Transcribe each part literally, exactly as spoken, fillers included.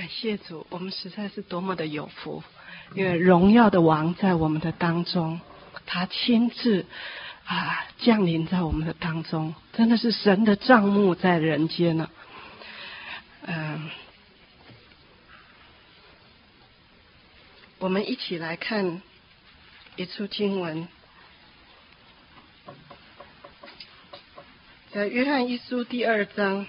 谢主，我们实在是多么的有福，因为荣耀的王在我们的当中，他亲自啊降临在我们的当中，真的是神的帐幕在人间呢。嗯，我们一起来看一处经文，在约翰一书第二章。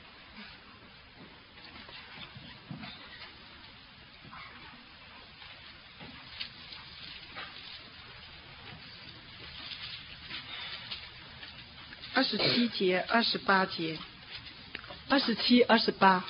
二十七节、二十八节、二十七、二十八。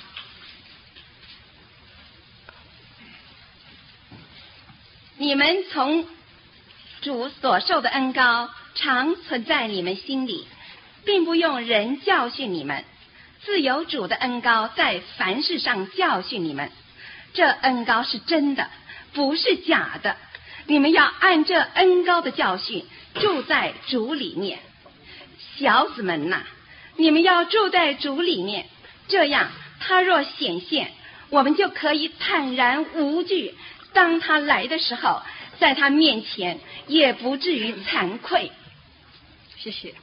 你们从主所受的恩膏常存在你们心里，并不用人教训你们，自有主的恩膏在凡事上教训你们。这恩膏是真的，不是假的。你们要按这恩膏的教训住在主里面。小子们呐、啊，你们要住在主里面，这样他若显现，我们就可以坦然无惧，当他来的时候，在他面前也不至于惭愧。 谢谢。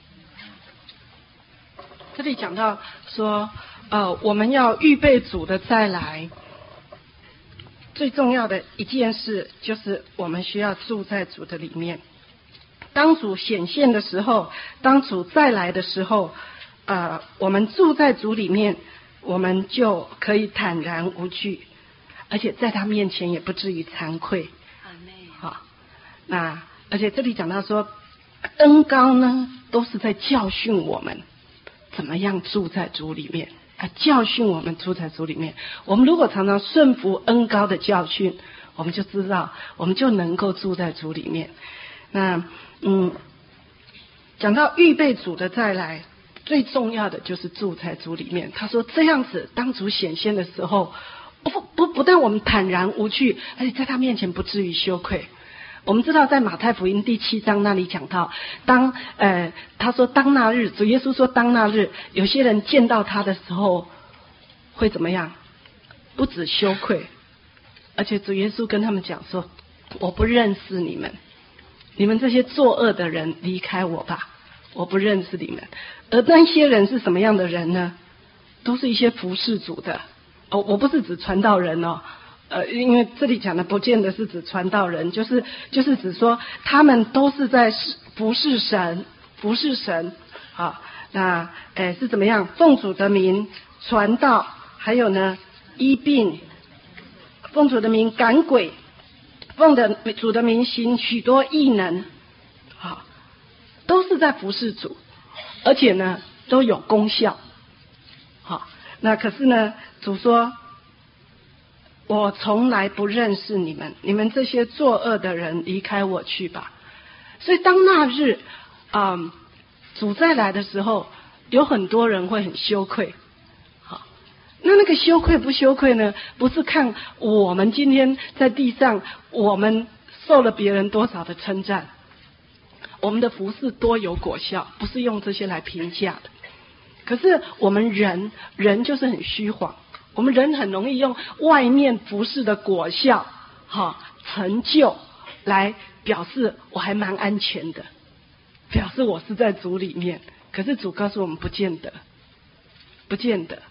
这里讲到说，呃，我们要预备主的再来，最重要的一件事就是我们需要住在主的里面。当主显现的时候，当主再来的时候，呃，我们住在主里面，我们就可以坦然无惧，而且在他面前也不至于惭愧。好，那而且这里讲到说，恩膏呢，都是在教训我们怎么样住在主里面啊，教训我们住在主里面。我们如果常常顺服恩膏的教训，我们就知道，我们就能够住在主里面。那嗯，讲到预备主的再来，最重要的就是住在主里面。他说这样子，当主显现的时候，不不不但我们坦然无惧，而且在他面前不至于羞愧。我们知道在马太福音第七章那里讲到，当呃他说当那日，主耶稣说当那日，有些人见到他的时候会怎么样？不止羞愧，而且主耶稣跟他们讲说，我不认识你们。你们这些作恶的人，离开我吧，我不认识你们。而那些人是什么样的人呢？都是一些服侍主的。哦，我不是指传道人哦，呃，因为这里讲的不见得是指传道人，就是就是指说他们都是在服侍神，服侍神。好，那诶是怎么样？奉主的名传道，还有呢医病，奉主的名赶鬼。奉的主的名行许多异能，好，都是在服侍主，而且呢都有功效。好，那可是呢，主说，我从来不认识你们，你们这些作恶的人，离开我去吧。所以当那日，嗯，主再来的时候，有很多人会很羞愧。那那个羞愧不羞愧呢？不是看我们今天在地上，我们受了别人多少的称赞，我们的服事多有果效，不是用这些来评价的。可是我们人，人就是很虚晃，我们人很容易用外面服事的果效、哈成就来表示我还蛮安全的，表示我是在主里面。可是主告诉我们，不见得，不见得。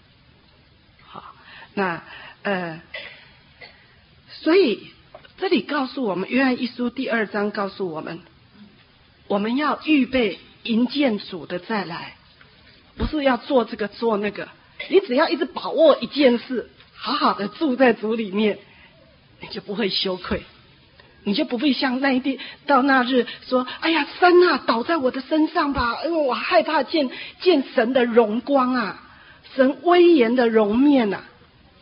那呃，所以这里告诉我们，约翰一书第二章告诉我们，我们要预备迎见主的再来，不是要做这个做那个。你只要一直把握一件事，好好的住在主里面，你就不会羞愧，你就不会像那一天到那日说：“哎呀，山啊，倒在我的身上吧，因为我害怕见见神的荣光啊，神威严的容面啊。”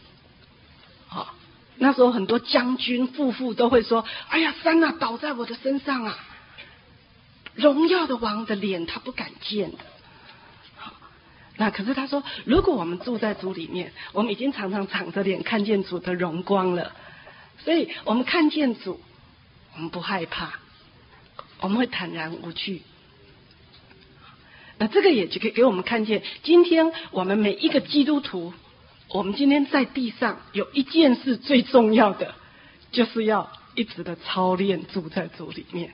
那时候很多将军夫妇都会说：“哎呀，山啊，倒在我的身上啊！荣耀的王的脸他不敢见的。”那可是他说，如果我们住在主里面，我们已经常常敞着脸看见主的荣光了，所以我们看见主，我们不害怕，我们会坦然无惧。那这个也就可以给我们看见，今天我们每一个基督徒我们今天在地上有一件事最重要的，就是要一直的操练住在主里面，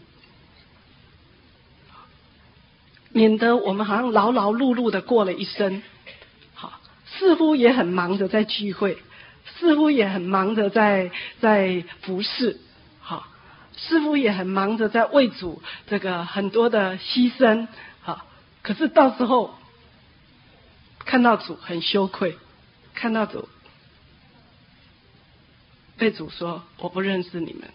免得我们好像劳劳碌碌的过了一生，好，似乎也很忙着在聚会，似乎也很忙着在在服侍，好，似乎也很忙着在为主这个很多的牺牲，好，可是到时候看到主很羞愧，看到主被主说我不认识你们。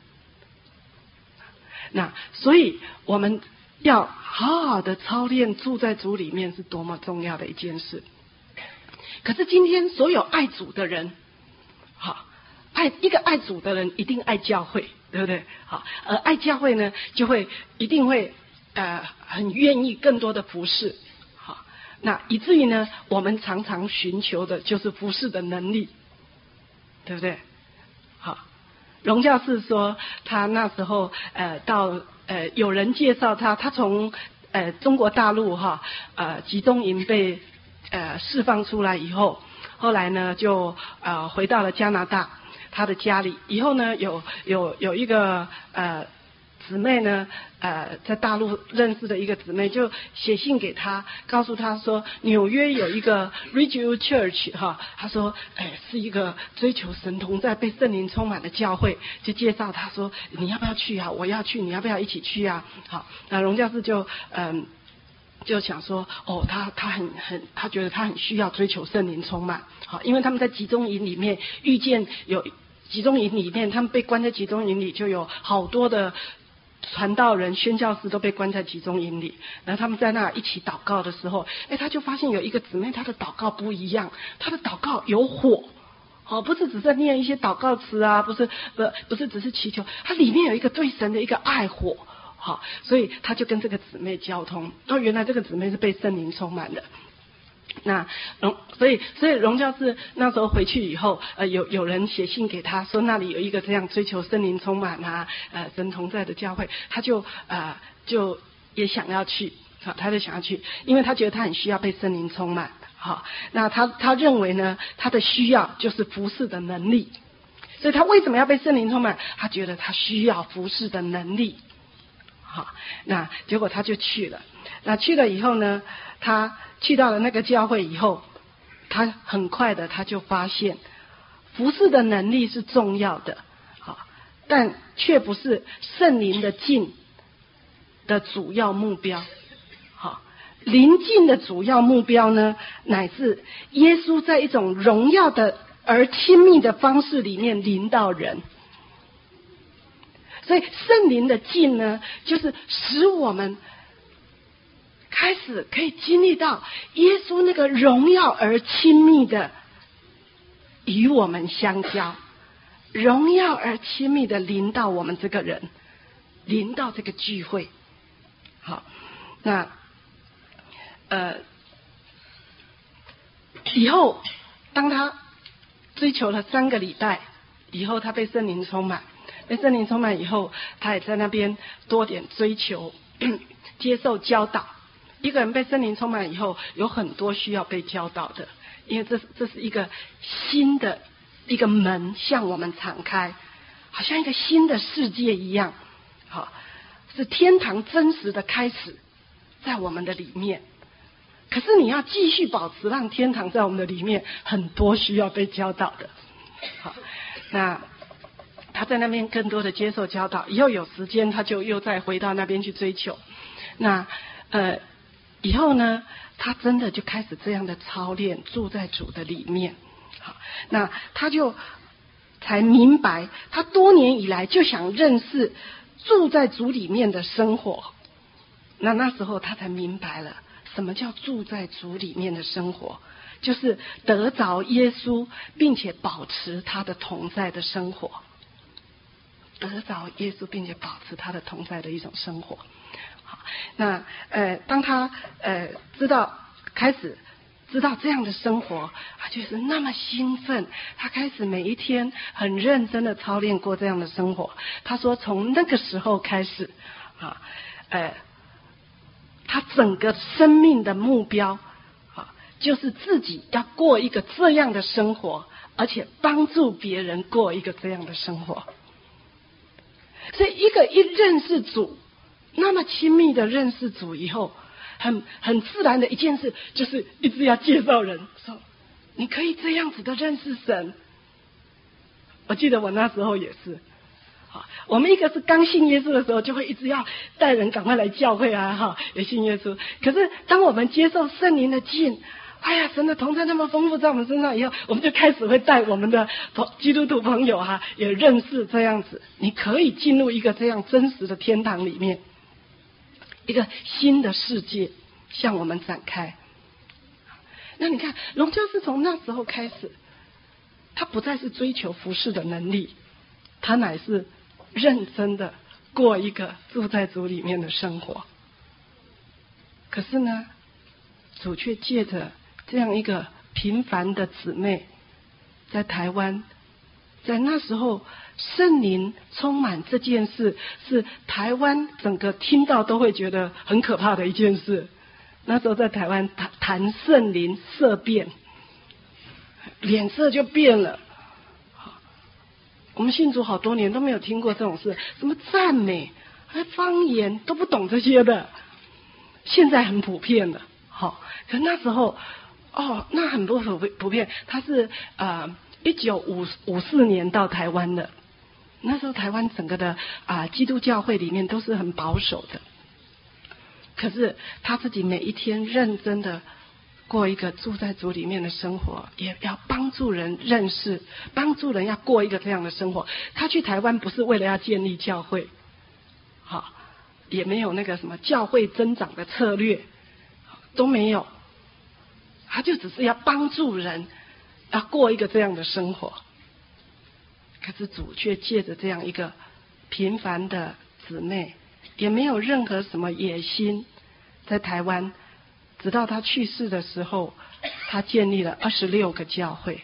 那所以我们要好好的操练住在主里面是多么重要的一件事。可是今天所有爱主的人，好，爱一个爱主的人一定爱教会，对不对？好，而爱教会呢，就会一定会呃很愿意更多的服侍，好，那以至于呢，我们常常寻求的就是服侍的能力，对不对？好，荣教士说他那时候呃到呃有人介绍他，他从呃中国大陆哈呃集中营被呃释放出来以后，后来呢就呃回到了加拿大他的家里，以后呢有有有一个呃姊妹呢呃在大陆认识的一个姊妹就写信给他，告诉他说纽约有一个 Renew Church 哈，他说哎是一个追求神同在被圣灵充满的教会，就介绍他说你要不要去啊，我要去，你要不要一起去啊？好，那荣教士就嗯。就想说，哦，他他很很，他觉得他很需要追求圣灵充满，好，因为他们在集中营里面遇见有集中营里面，他们被关在集中营里，就有好多的传道人、宣教士都被关在集中营里。然后他们在那一起祷告的时候，哎，他就发现有一个姊妹，她的祷告不一样，她的祷告有火。哦，不是只是念一些祷告词啊，不是不不是只是祈求，它里面有一个对神的一个爱火。好，所以他就跟这个姊妹交通。哦，原来这个姊妹是被圣灵充满的。那荣，所以所以荣教士那时候回去以后，呃，有有人写信给他说那里有一个这样追求圣灵充满啊，呃，神同在的教会，他就呃就也想要去，好，他就想要去，因为他觉得他很需要被圣灵充满。好，那他他认为呢，他的需要就是服侍的能力，所以他为什么要被圣灵充满？他觉得他需要服侍的能力。好，那结果他就去了。那去了以后呢，他去到了那个教会以后，他很快的他就发现，服侍的能力是重要的，好，但却不是圣灵的进的主要目标。好，临近的主要目标呢，乃是耶稣在一种荣耀的而亲密的方式里面临到人。所以圣灵的进呢，就是使我们开始可以经历到耶稣那个荣耀而亲密的与我们相交，荣耀而亲密的临到我们这个人，临到这个聚会。好，那呃以后当他追求了三个礼拜以后，他被圣灵充满。被圣灵充满以后，他也在那边多点追求接受教导。一个人被圣灵充满以后，有很多需要被教导的，因为这这是一个新的一个门向我们敞开，好像一个新的世界一样。好，是天堂真实的开始在我们的里面。可是你要继续保持让天堂在我们的里面，很多需要被教导的。好，那他在那边更多的接受教导，以后有时间他就又再回到那边去追求。那呃以后呢，他真的就开始这样的操练，住在主的里面。好，那他就才明白，他多年以来就想认识住在主里面的生活。那那时候他才明白了，什么叫住在主里面的生活，就是得着耶稣，并且保持他的同在的生活。得着耶稣并且保持他的同在的一种生活。好，那呃当他呃知道开始知道这样的生活，他就是那么兴奋，他开始每一天很认真的操练过这样的生活。他说从那个时候开始啊呃他整个生命的目标啊就是自己要过一个这样的生活，而且帮助别人过一个这样的生活。所以一个一认识主，那么亲密的认识主以后，很很自然的一件事就是一直要介绍人，说你可以这样子的认识神。我记得我那时候也是，好，我们一个是刚信耶稣的时候，就会一直要带人赶快来教会啊，哈，也信耶稣。可是当我们接受圣灵的浸，哎呀，神的同在那么丰富在我们身上以后，我们就开始会带我们的基督徒朋友哈、啊，也认识这样子，你可以进入一个这样真实的天堂里面，一个新的世界向我们展开。那你看，荣教是从那时候开始，他不再是追求服事的能力，他乃是认真的过一个住在主里面的生活。可是呢，主却借着这样一个平凡的姊妹，在台湾，在那时候圣灵充满这件事，是台湾整个听到都会觉得很可怕的一件事。那时候在台湾谈谈圣灵色变，脸色就变了。我们信主好多年都没有听过这种事，什么赞美、还方言都不懂这些的，现在很普遍了。好，可那时候，哦，那很不普普遍。他是呃一九五五四年到台湾的，那时候台湾整个的啊、呃、基督教会里面都是很保守的。可是他自己每一天认真的过一个住在主里面的生活，也要帮助人认识，帮助人要过一个这样的生活。他去台湾不是为了要建立教会，好，也没有那个什么教会增长的策略，都没有，他就只是要帮助人要过一个这样的生活。可是主却借着这样一个平凡的姊妹，也没有任何什么野心，在台湾直到他去世的时候，他建立了二十六个教会，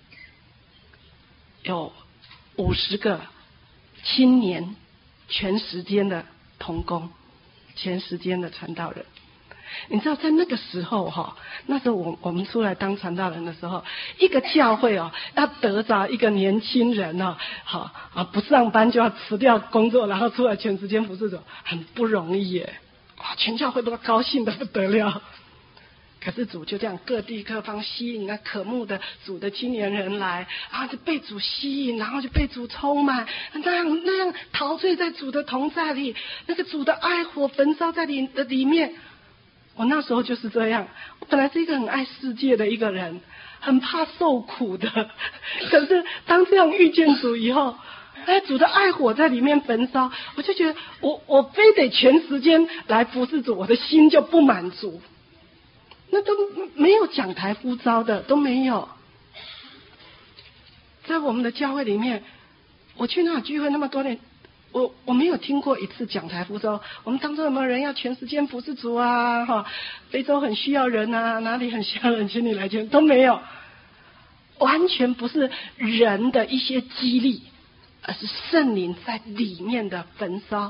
有五十个青年全时间的同工，全时间的传道人。你知道在那个时候哈，那时候我我们出来当传道人的时候，一个教会哦要得着一个年轻人哦，好啊不上班就要辞掉工作，然后出来全时间服侍主，很不容易耶。哇，全教会都高兴得不得了。可是主就这样各地各方吸引那渴慕的主的青年人来，然后就被主吸引，然后就被主充满，那样那样陶醉在主的同在里，那个主的爱火焚烧在里的里面。我那时候就是这样，我本来是一个很爱世界的一个人，很怕受苦的。可是当这样遇见主以后，哎，主的爱火在里面焚烧，我就觉得我我非得全时间来服侍主，我的心就不满足。那都没有讲台呼召的，都没有。在我们的教会里面，我去那聚会那么多年，我我没有听过一次讲台呼召。我们当中有没有人要全时间服侍主啊？哈，非洲很需要人啊，哪里很需要人，请你来全，都没有。完全不是人的一些激励，而是圣灵在里面的焚烧。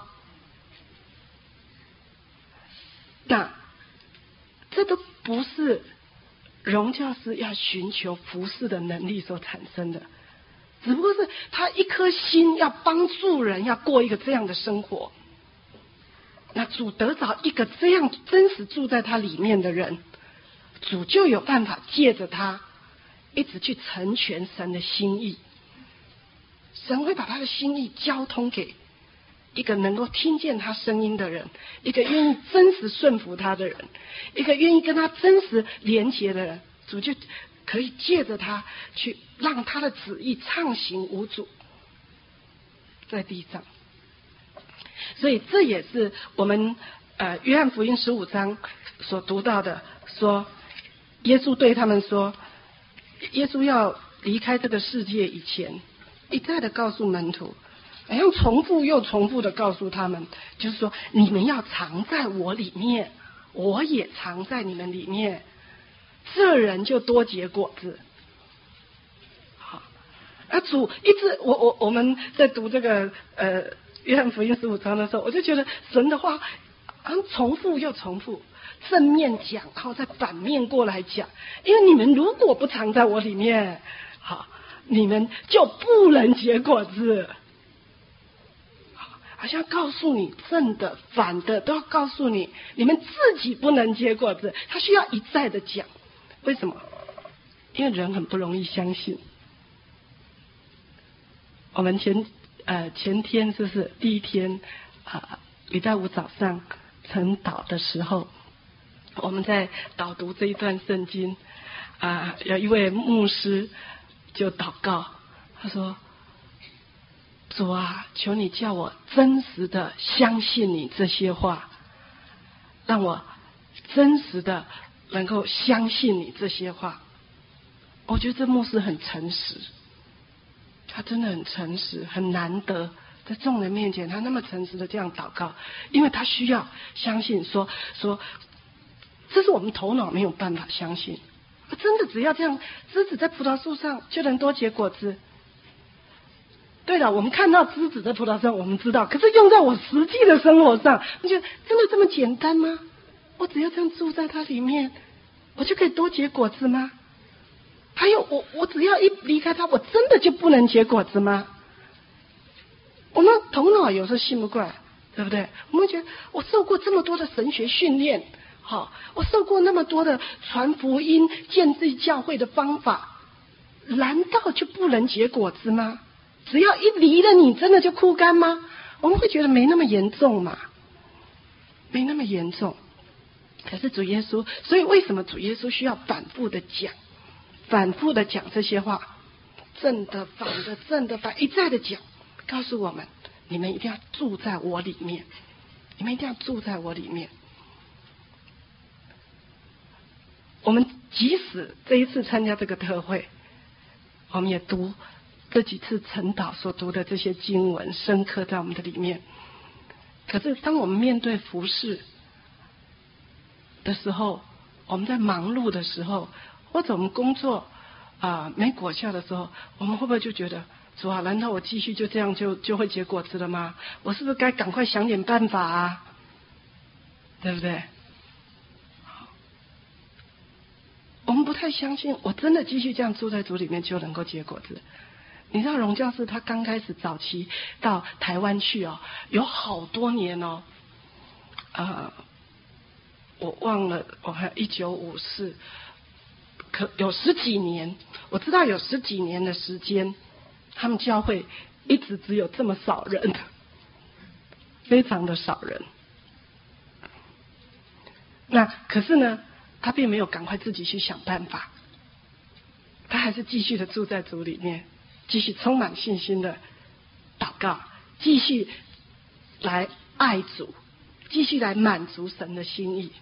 那这都不是荣教师要寻求服侍的能力所产生的，只不过是他一颗心要帮助人，要过一个这样的生活。那主得着一个这样真实住在他里面的人，主就有办法借着他一直去成全神的心意。神会把他的心意交通给一个能够听见他声音的人，一个愿意真实顺服他的人，一个愿意跟他真实连结的人，主就可以借着他去让他的旨意畅行无阻在地上。所以这也是我们呃约翰福音十五章所读到的，说耶稣对他们说，耶稣要离开这个世界以前，一再的告诉门徒，好像重复又重复的告诉他们，就是说你们要藏在我里面，我也藏在你们里面，这人就多结果子。好，啊主一直我我我们在读这个呃约翰福音十五章的时候，我就觉得神的话好像重复又重复， 正面讲，然后再反面过来讲。因为你们如果不藏在我里面，好，你们就不能结果子。好像告诉你正的反的都要告诉你，你们自己不能结果子，他需要一再的讲。为什么？因为人很不容易相信。我们前呃前天是不是第一天啊？礼拜五早上晨祷的时候，我们在导读这一段圣经啊，有一位牧师就祷告，他说：主啊，求你叫我真实的相信你这些话，让我真实的能够相信你这些话。我觉得这牧师很诚实，他真的很诚实，很难得在众人面前他那么诚实的这样祷告，因为他需要相信说说这是我们头脑没有办法相信，真的只要这样枝子在葡萄树上就能多结果子。对了，我们看到枝子在葡萄上我们知道，可是用在我实际的生活上，你觉得真的这么简单吗？我只要这样住在它里面，我就可以多结果子吗？还有我我只要一离开它，我真的就不能结果子吗？我们头脑有时候信不过来，对不对？我们觉得我受过这么多的神学训练，好，我受过那么多的传福音建立教会的方法，难道就不能结果子吗？只要一离了你，真的就枯干吗？我们会觉得没那么严重嘛，没那么严重。可是主耶稣，所以为什么主耶稣需要反复的讲，反复的讲这些话，正的反的正的反，一再的讲，告诉我们，你们一定要住在我里面，你们一定要住在我里面。我们即使这一次参加这个特会，我们也读这几次晨祷所读的这些经文，深刻在我们的里面。可是当我们面对服事的时候，我们在忙碌的时候，或者我们工作啊、呃、没果效的时候，我们会不会就觉得，主啊，难道我继续就这样就就会结果子了吗？我是不是该赶快想点办法啊？对不对？我们不太相信，我真的继续这样住在主里面就能够结果子。你知道荣教士他刚开始早期到台湾去哦，有好多年哦，呃，我忘了，我还一九五四，可有十几年，我知道有十几年的时间，他们教会一直只有这么少人，非常的少人。那可是呢，他并没有赶快自己去想办法，他还是继续的住在主里面。继续充满信心的祷告，继续来爱主，继续来满足神的心意。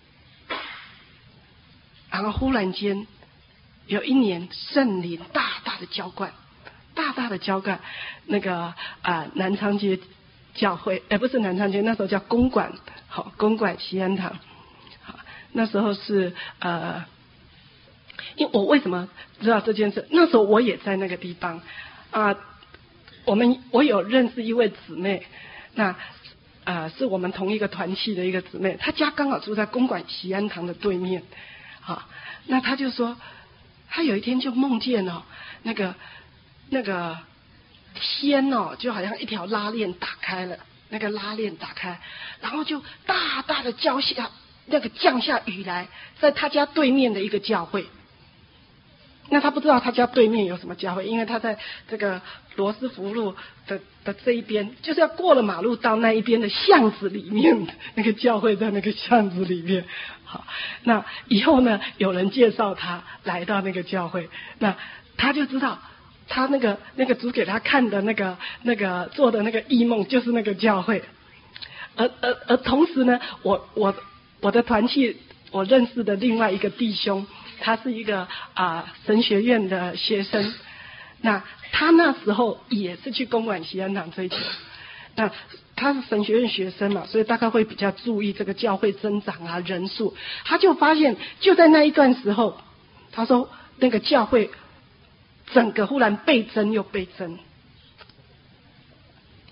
然后忽然间有一年圣灵大大的浇灌，大大的浇灌那个啊、呃、南昌街教会，哎、呃、不是南昌街，那时候叫公馆，好公馆西安堂，好那时候是呃。因为我为什么知道这件事？那时候我也在那个地方啊、呃。我们我有认识一位姊妹，那啊、呃、是我们同一个团契的一个姊妹，她家刚好住在公馆喜安堂的对面。好，那她就说，她有一天就梦见哦，那个那个天哦，就好像一条拉链打开了，那个拉链打开，然后就大大的浇下那个降下雨来，在她家对面的一个教会。那他不知道他家对面有什么教会，因为他在这个罗斯福路的的这一边，就是要过了马路到那一边的巷子里面，那个教会在那个巷子里面。好，那以后呢，有人介绍他来到那个教会，那他就知道他那个那个主给他看的那个那个做的那个异梦就是那个教会。而而而同时呢，我我我的团契我认识的另外一个弟兄。他是一个啊、呃、神学院的学生，那他那时候也是去公馆西安堂追求，那他是神学院学生嘛，所以大概会比较注意这个教会增长啊人数，他就发现就在那一段时候，他说那个教会整个忽然倍增又倍增，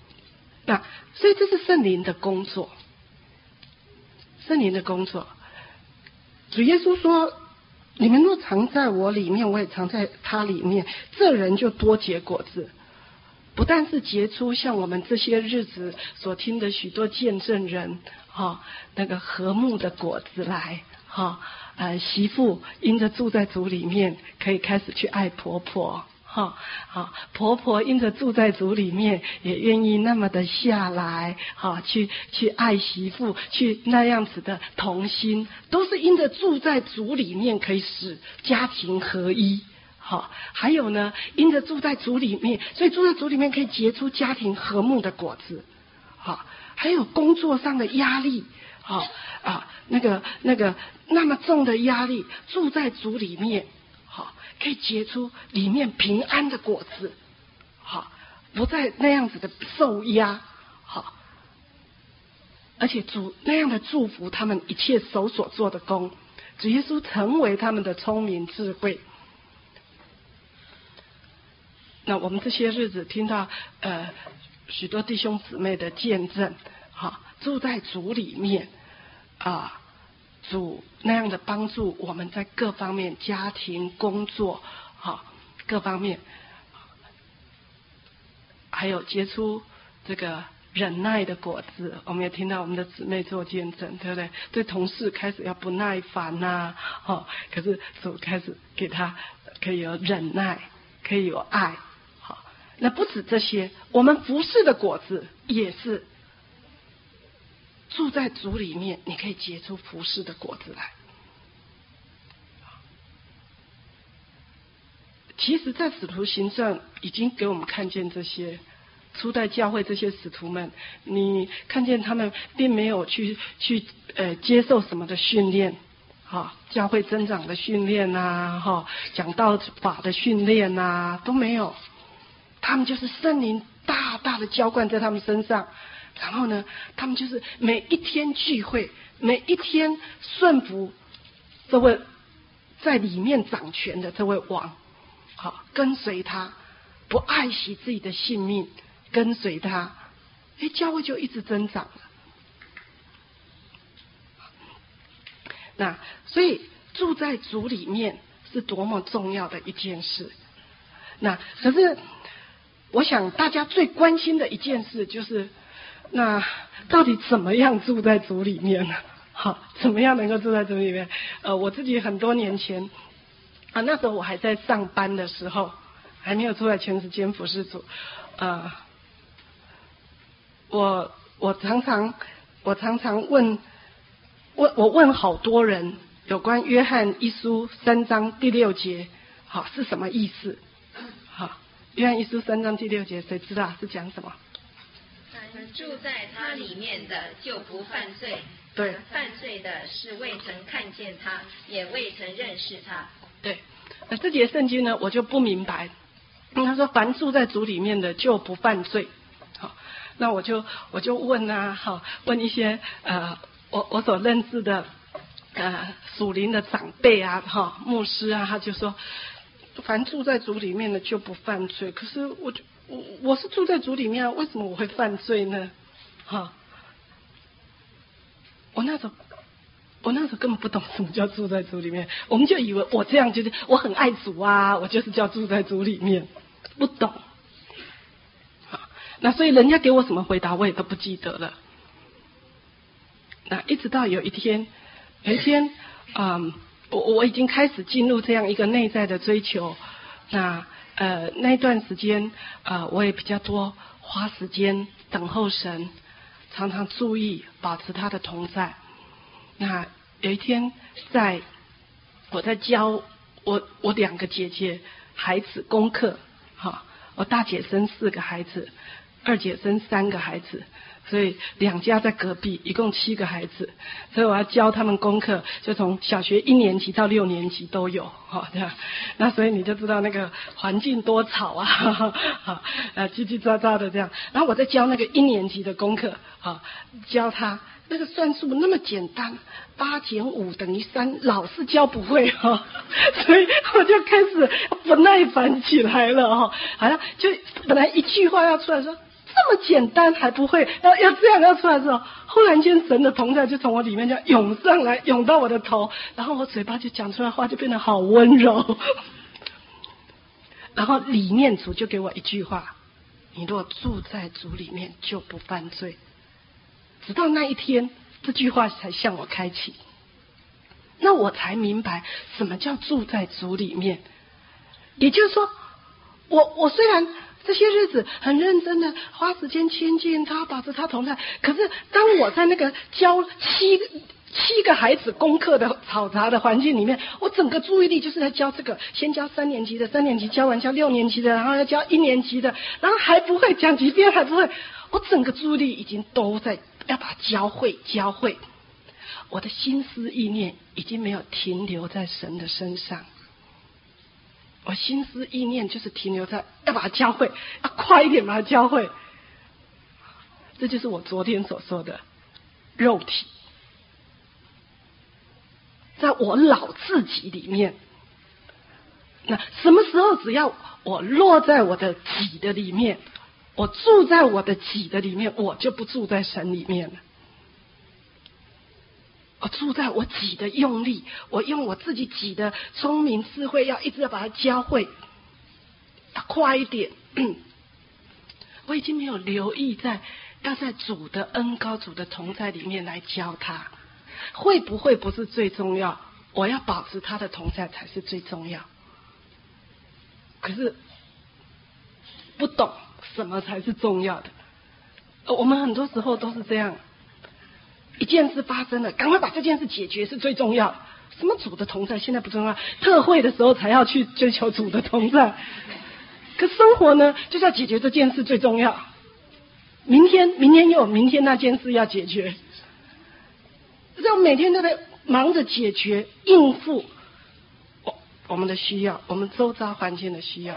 那所以这是圣灵的工作，圣灵的工作。 主耶稣说，你们若藏在我里面，我也藏在他里面，这人就多结果子。不但是结出像我们这些日子所听的许多见证人哈、哦、那个和睦的果子来哈、哦、呃媳妇因着住在主里面可以开始去爱婆婆哈啊、哦、婆婆因着住在主里面也愿意那么的下来哈、哦、去去爱媳妇，去那样子的同心，都是因着住在主里面可以使家庭合一。好，还有呢，因着住在主里面，所以住在主里面可以结出家庭和睦的果子。好，还有工作上的压力，好啊，那个那个那么重的压力，住在主里面，好，可以结出里面平安的果子。好，不再那样子的受压。好，而且主那样的祝福他们一切手所做的工，主耶稣成为他们的聪明智慧。那我们这些日子听到呃许多弟兄姊妹的见证，哈，住在主里面啊，主那样的帮助我们在各方面家庭、工作，哈，各方面，还有结出这个忍耐的果子。我们也听到我们的姊妹做见证，对不对？对同事开始要不耐烦呐、啊，哦，可是主开始给他可以有忍耐，可以有爱。那不止这些，我们服侍的果子也是住在主里面，你可以结出服侍的果子来。其实在使徒行传已经给我们看见这些，初代教会这些使徒们，你看见他们并没有去去呃接受什么的训练，哈，教会增长的训练呐，哈，讲道法的训练呐，都没有。他们就是圣灵大大的浇灌在他们身上，然后呢，他们就是每一天聚会，每一天顺服这位在里面掌权的这位王，好，跟随他，不爱惜自己的性命，跟随他，哎，教会就一直增长了。那所以住在主里面是多么重要的一件事。那可是我想大家最关心的一件事就是，那到底怎么样住在主里面呢？好，怎么样能够住在主里面？呃，我自己很多年前啊，那时候我还在上班的时候，还没有出来全时间服侍主，呃，我我常常我常常问问我问好多人有关约翰一书三章第六节，好是什么意思？好。约翰一书三章第六节，谁知道是讲什么？ 住在他里面的就不犯罪， 对， 犯罪的是未曾看见他，也未曾认识他。 对，那这节圣经呢，我就不明白。他说，凡住在主里面的就不犯罪。好，那我就我就问啊，好，问一些呃，我我所认识的呃属灵的长辈啊，哈，牧师啊，他就说。凡住在主里面的就不犯罪，可是我就我我是住在主里面，为什么我会犯罪呢？哈，我那时候我那时候根本不懂什么叫住在主里面，我们就以为我这样就是我很爱主啊，我就是叫住在主里面，不懂。好，那所以人家给我什么回答我也都不记得了。那一直到有一天，有一天，嗯。我我已经开始进入这样一个内在的追求，那呃那段时间呃我也比较多花时间等候神，常常注意保持他的同在。那有一天在我在教我我两个姐姐孩子功课，哈，我大姐生四个孩子，二姐生三个孩子。所以两家在隔壁，一共七个孩子，所以我要教他们功课，就从小学一年级到六年级都有，哈，这样。那所以你就知道那个环境多吵啊，哈，呃，叽叽喳喳的这样。然后我在教那个一年级的功课，哈，教他那个算术那么简单，八减五等于三，老是教不会哈，所以我就开始不耐烦起来了哈，好像就本来一句话要出来说。 这么简单还不会，要要这样要出来的时候，忽然间神的同在就从我里面这样涌上来，涌到我的头，然后我嘴巴就讲出来话就变得好温柔。然后里面主就给我一句话：你若住在主里面，就不犯罪。直到那一天，这句话才向我开启。那我才明白什么叫住在主里面。也就是说，我我虽然这些日子很认真的花时间亲近他，保持他同在，可是当我在那个教七七个孩子功课的嘈杂的环境里面，我整个注意力就是在教这个，先教三年级的，三年级教完教六年级的，然后要教一年级的，然后还不会讲几遍还不会，我整个注意力已经都在要把它教会教会，我的心思意念已经没有停留在神的身上。我心思意念就是停留在要把它教会，要快一点把它教会。这就是我昨天所说的肉体，在我老自己里面。那什么时候只要我落在我的己的里面，我住在我的己的里面，我就不住在神里面了。我住在我己的用力，我用我自己己的聪明智慧，要一直要把它教会，要快一点。我已经没有留意在要在主的恩膏、主的同在里面来教他，会不会不是最重要？我要保持他的同在才是最重要。可是不懂什么才是重要的。我们很多时候都是这样。一件事发生了，赶快把这件事解决是最重要。什么主的同在现在不重要，特会的时候才要去追求主的同在。可生活呢，就是要解决这件事最重要。明天，明天又有明天那件事要解决，让每天都在忙着解决、应付我我们的需要，我们周遭环境的需要。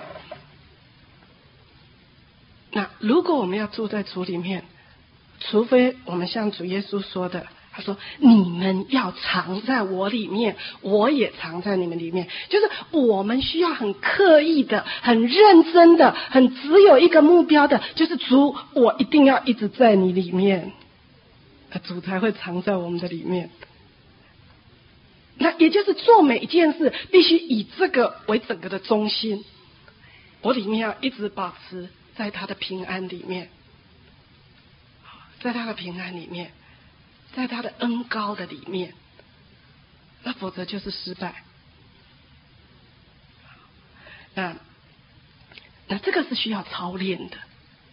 那如果我们要住在主里面，除非我们像主耶稣说的，他说你们要藏在我里面，我也藏在你们里面。就是我们需要很刻意的、很认真的、很只有一个目标的，就是主，我一定要一直在你里面，主才会藏在我们的里面。那也就是做每一件事必须以这个为整个的中心，我里面要一直保持在他的平安里面，在他的平安里面，在他的恩膏的里面，那否则就是失败。那那这个是需要操练的，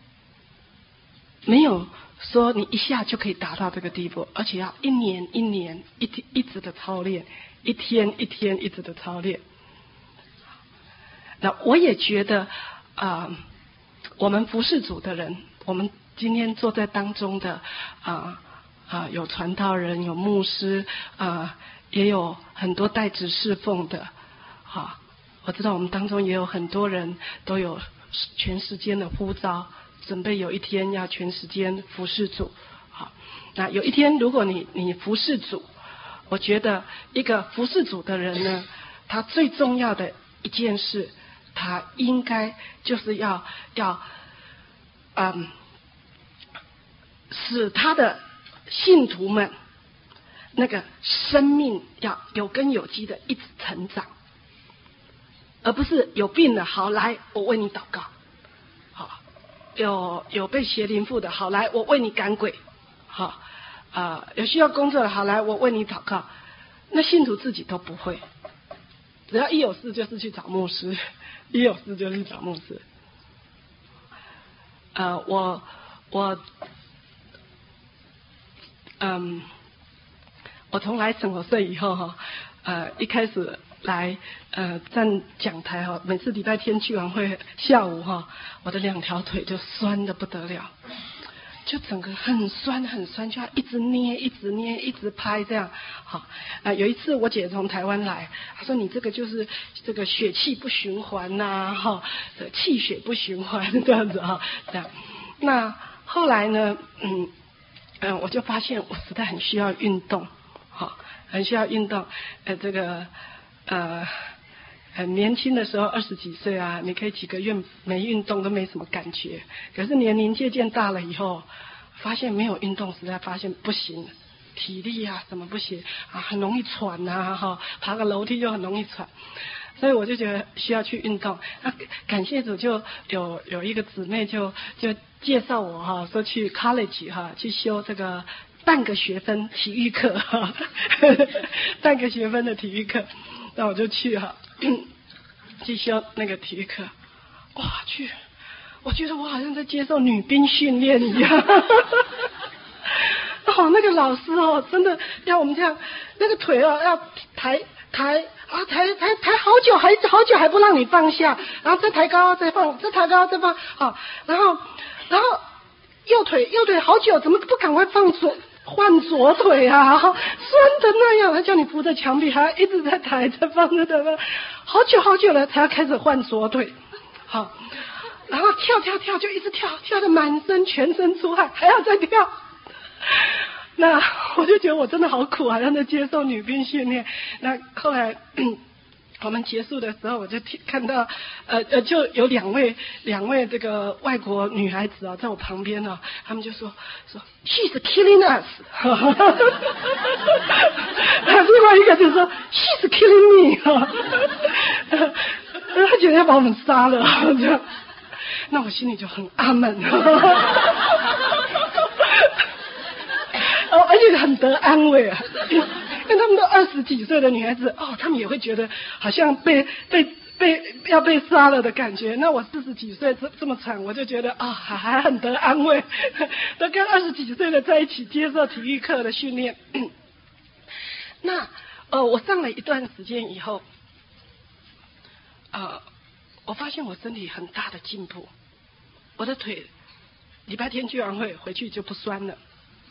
没有说你一下就可以达到这个地步，而且要一年一年一天一直的操练，一天一天一直的操练。那我也觉得啊、呃，我们服事主的人，我们今天坐在当中的啊啊、呃呃，有传道人，有牧师，啊、呃，也有很多代职侍奉的，好，我知道我们当中也有很多人都有全时间的呼召，准备有一天要全时间服事主。好，那有一天如果你你服事主，我觉得一个服事主的人呢，他最重要的一件事，他应该就是要要嗯。使他的信徒们那个生命要有根有基的一直成长，而不是有病的，好来我为你祷告，好有有被邪灵附的，好来我为你赶鬼，好啊、呃、有需要工作的，好来我为你祷告。那信徒自己都不会，只要一有事就是去找牧师，一有事就是去找牧师。呃，我我。嗯，我从来生活岁以后哈，呃，一开始来呃站讲台哈，每次礼拜天去完会下午哈，我的两条腿就酸得不得了，就整个很酸很酸，就要一直捏一直捏一直拍这样。好啊、呃，有一次我姐从台湾来，她说你这个就是这个血气不循环呐、啊，哈，气血不循环这样子哈，这样。那后来呢，嗯。嗯，我就发现我实在很需要运动，好，很需要运动。呃，这个呃， 很年轻的时候，二十几岁啊，你可以几个月没运动都没什么感觉。可是年龄渐渐大了以后，发现没有运动，实在发现不行，体力啊什么不行啊，很容易喘呐，哈，爬个楼梯就很容易喘。所以我就觉得需要去运动。那感谢主，就有有一个姊妹就就介绍我哈，说去 college 哈，去修这个半个学分体育课哈，半个学分的体育课，那我就去哈，去修那个体育课。哇，去，我觉得我好像在接受女兵训练一样。哦，那个老师哦，真的要我们这样，那个腿哦要抬抬啊抬抬抬好久，还好久还不让你放下，然后再抬高再放，再抬高再放，好，然后然后右腿右腿好久，怎么不赶快放左换左腿啊？酸的那样，他叫你扶着墙壁，还要一直在抬着放着的，好久好久了才要开始换左腿，好，然后跳跳跳就一直跳，跳得满身全身出汗，还要再跳。那我就觉得我真的好苦啊，让他接受女兵训练。那后来我们结束的时候，我就看到呃呃，就有两位两位这个外国女孩子啊，在我旁边啊，他们就说说 She's killing us， 另外一个就说 She's killing me， 他觉得要把我们杀了，这样，那我心里就很阿闷。哦，而且很得安慰啊，因为他们都二十几岁的女孩子，哦，他们也会觉得好像被被被要被杀了的感觉。那我四十几岁这这么惨，我就觉得啊、哦，还还很得安慰，都跟二十几岁的在一起接受体育课的训练。那呃，我上了一段时间以后，呃，我发现我身体很大的进步，我的腿礼拜天聚完会回去就不酸了。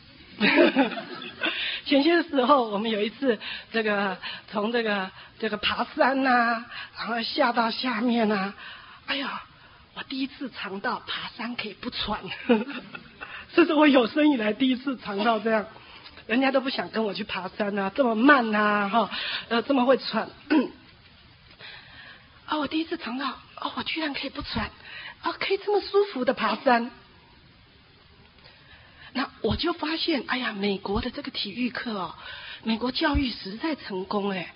前些时候，我们有一次这个从这个这个爬山呐、啊，然后下到下面呐、啊，哎呀，我第一次尝到爬山可以不喘，这是我有生以来第一次尝到这样，人家都不想跟我去爬山啊，这么慢呐、啊，哈，呃，这么会喘。啊、哦，我第一次尝到，哦，我居然可以不喘，啊、哦，可以这么舒服的爬山。那我就发现，哎呀，美国的这个体育课哦，美国教育实在成功哎。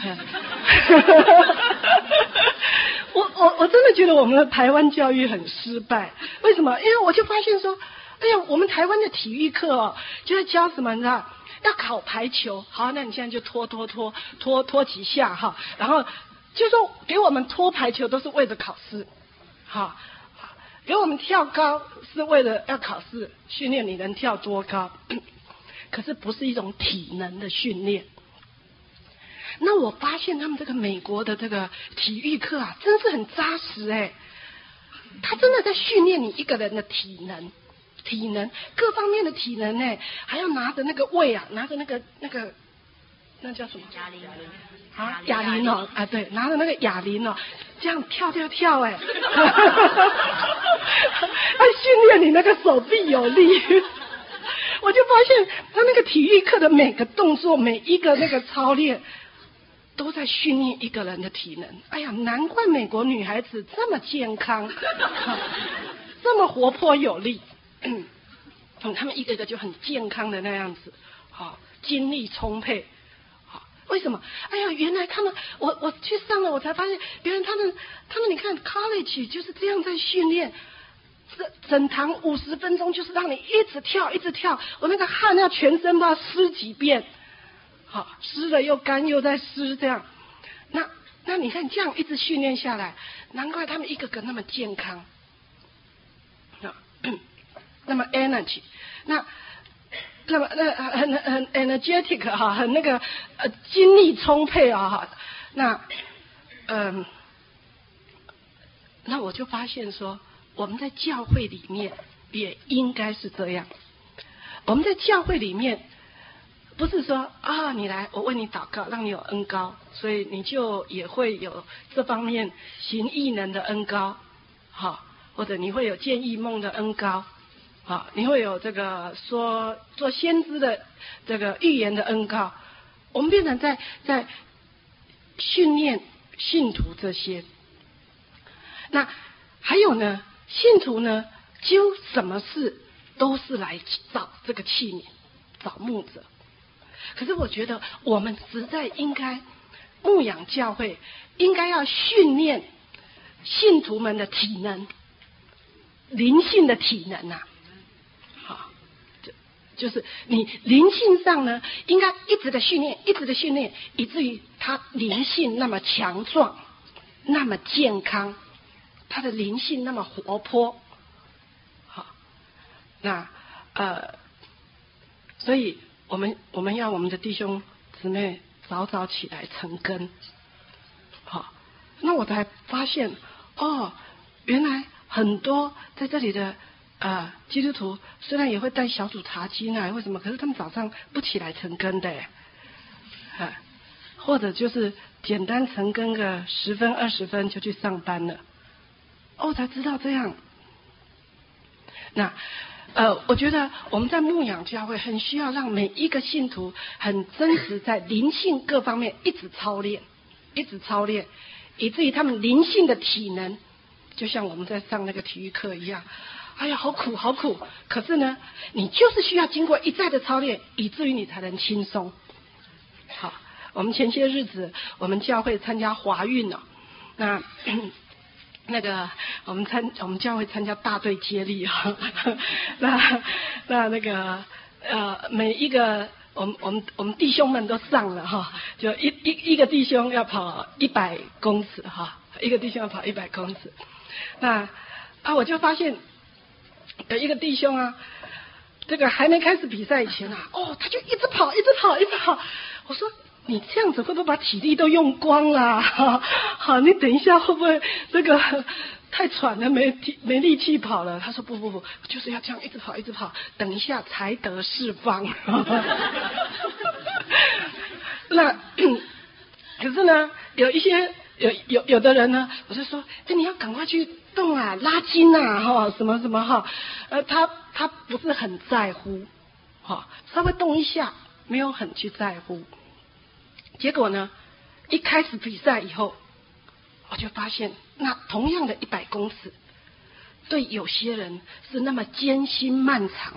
我我我真的觉得我们的台湾教育很失败，为什么？因为我就发现说，哎呀，我们台湾的体育课哦，就在教什么你知道？要考排球，好，那你现在就拖拖拖拖拖几下哈，然后就说给我们拖排球都是为了考试，好。给我们跳高是为了要考试，训练你能跳多高，可是不是一种体能的训练。那我发现他们这个美国的这个体育课啊，真是很扎实哎，他真的在训练你一个人的体能，体能各方面的体能呢，还要拿着那个位啊，拿着那个那个那叫什么？哑铃啊，哑铃哦，啊对，拿着那个哑铃哦，这样跳跳跳哎，还训练你那个手臂有力。我就发现他那个体育课的每个动作，每一个那个操练，都在训练一个人的体能。哎呀，难怪美国女孩子这么健康，这么活泼有力。嗯，他们一个个就很健康的那样子，好，精力充沛。为什么？哎呀，原来他们，我我去上了，我才发现，原来他们，他们你看 college 就是这样在训练，整整堂五十分钟就是让你一直跳，一直跳，我那个汗要全身都要湿几遍，好，湿了又干又在湿这样，那那你看这样一直训练下来，难怪他们一个个那么健康，那么 energy， 那。那么那很很 energetic 哈，很那个呃精力充沛啊哈，那嗯、呃，那我就发现说，我们在教会里面也应该是这样。我们在教会里面不是说啊，你来我为你祷告，让你有恩膏，所以你就也会有这方面行异能的恩膏，好，或者你会有见异梦的恩膏。好，你会有这个说做先知的这个预言的恩膏，我们变成在在训练信徒这些。那还有呢，信徒呢，就什么事都是来找这个器皿，找牧者。可是我觉得我们实在应该牧养教会，应该要训练信徒们的体能，灵性的体能啊。好，就就是你灵性上呢，应该一直的训练，一直的训练，以至于他灵性那么强壮，那么健康，他的灵性那么活泼。好，那呃，所以我们我们要我们的弟兄姊妹早早起来成根。好，那我才发现哦，原来很多在这里的呃基督徒虽然也会带小组查经啊，为什么？可是他们早上不起来成根的，啊，或者就是简单成根个十分二十分就去上班了。哦，才知道这样。那呃，我觉得我们在牧养教会很需要让每一个信徒很真实在灵性各方面一直操练，一直操练，以至于他们灵性的体能，就像我们在上那个体育课一样。哎呀，好苦好苦！可是呢，你就是需要经过一再的操练，以至于你才能轻松。好，我们前些日子我们教会参加华运了，那。那个我们参我们教会参加大队接力哈，那那那个呃每一个我们我们我们弟兄们都上了哈，就一一一个弟兄要跑一百公尺哈，一个弟兄要跑一百公尺。那啊我就发现有一个弟兄啊，这个还没开始比赛以前啊，哦他就一直跑一直跑一直跑，我说。你这样子会不会把体力都用光了？好，你等一下会不会这个太喘了，没体没力气跑了？他说不不不，就是要这样一直跑一直跑，等一下才得释放。那可是呢，有一些有有有的人呢，我就说，哎，你要赶快去动啊，拉筋啊，哈，什么什么哈，呃，他他不是很在乎，哈，稍微动一下，没有很去在乎。结果呢，一开始比赛以后，我就发现，那同样的一百公尺，对有些人是那么艰辛漫长，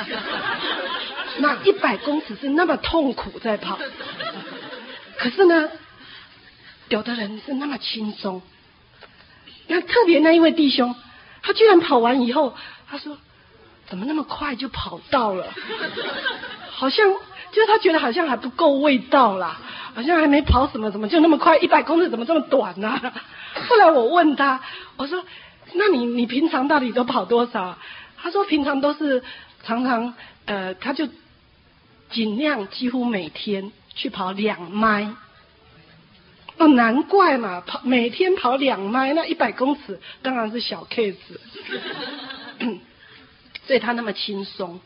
那一百公尺是那么痛苦在跑。可是呢，有的人是那么轻松。那特别那一位弟兄，他居然跑完以后，他说：“怎么那么快就跑到了？好像就是他觉得好像还不够味道啦。”好像还没跑什么，怎么就那么快？一百公尺怎么这么短呢、啊？后来我问他，我说：“那你你平常到底都跑多少？”他说：“平常都是常常呃，他就尽量几乎每天去跑两迈。”哦，难怪嘛，跑每天跑两迈，那一百公尺当然是小 case， 所以他那么轻松。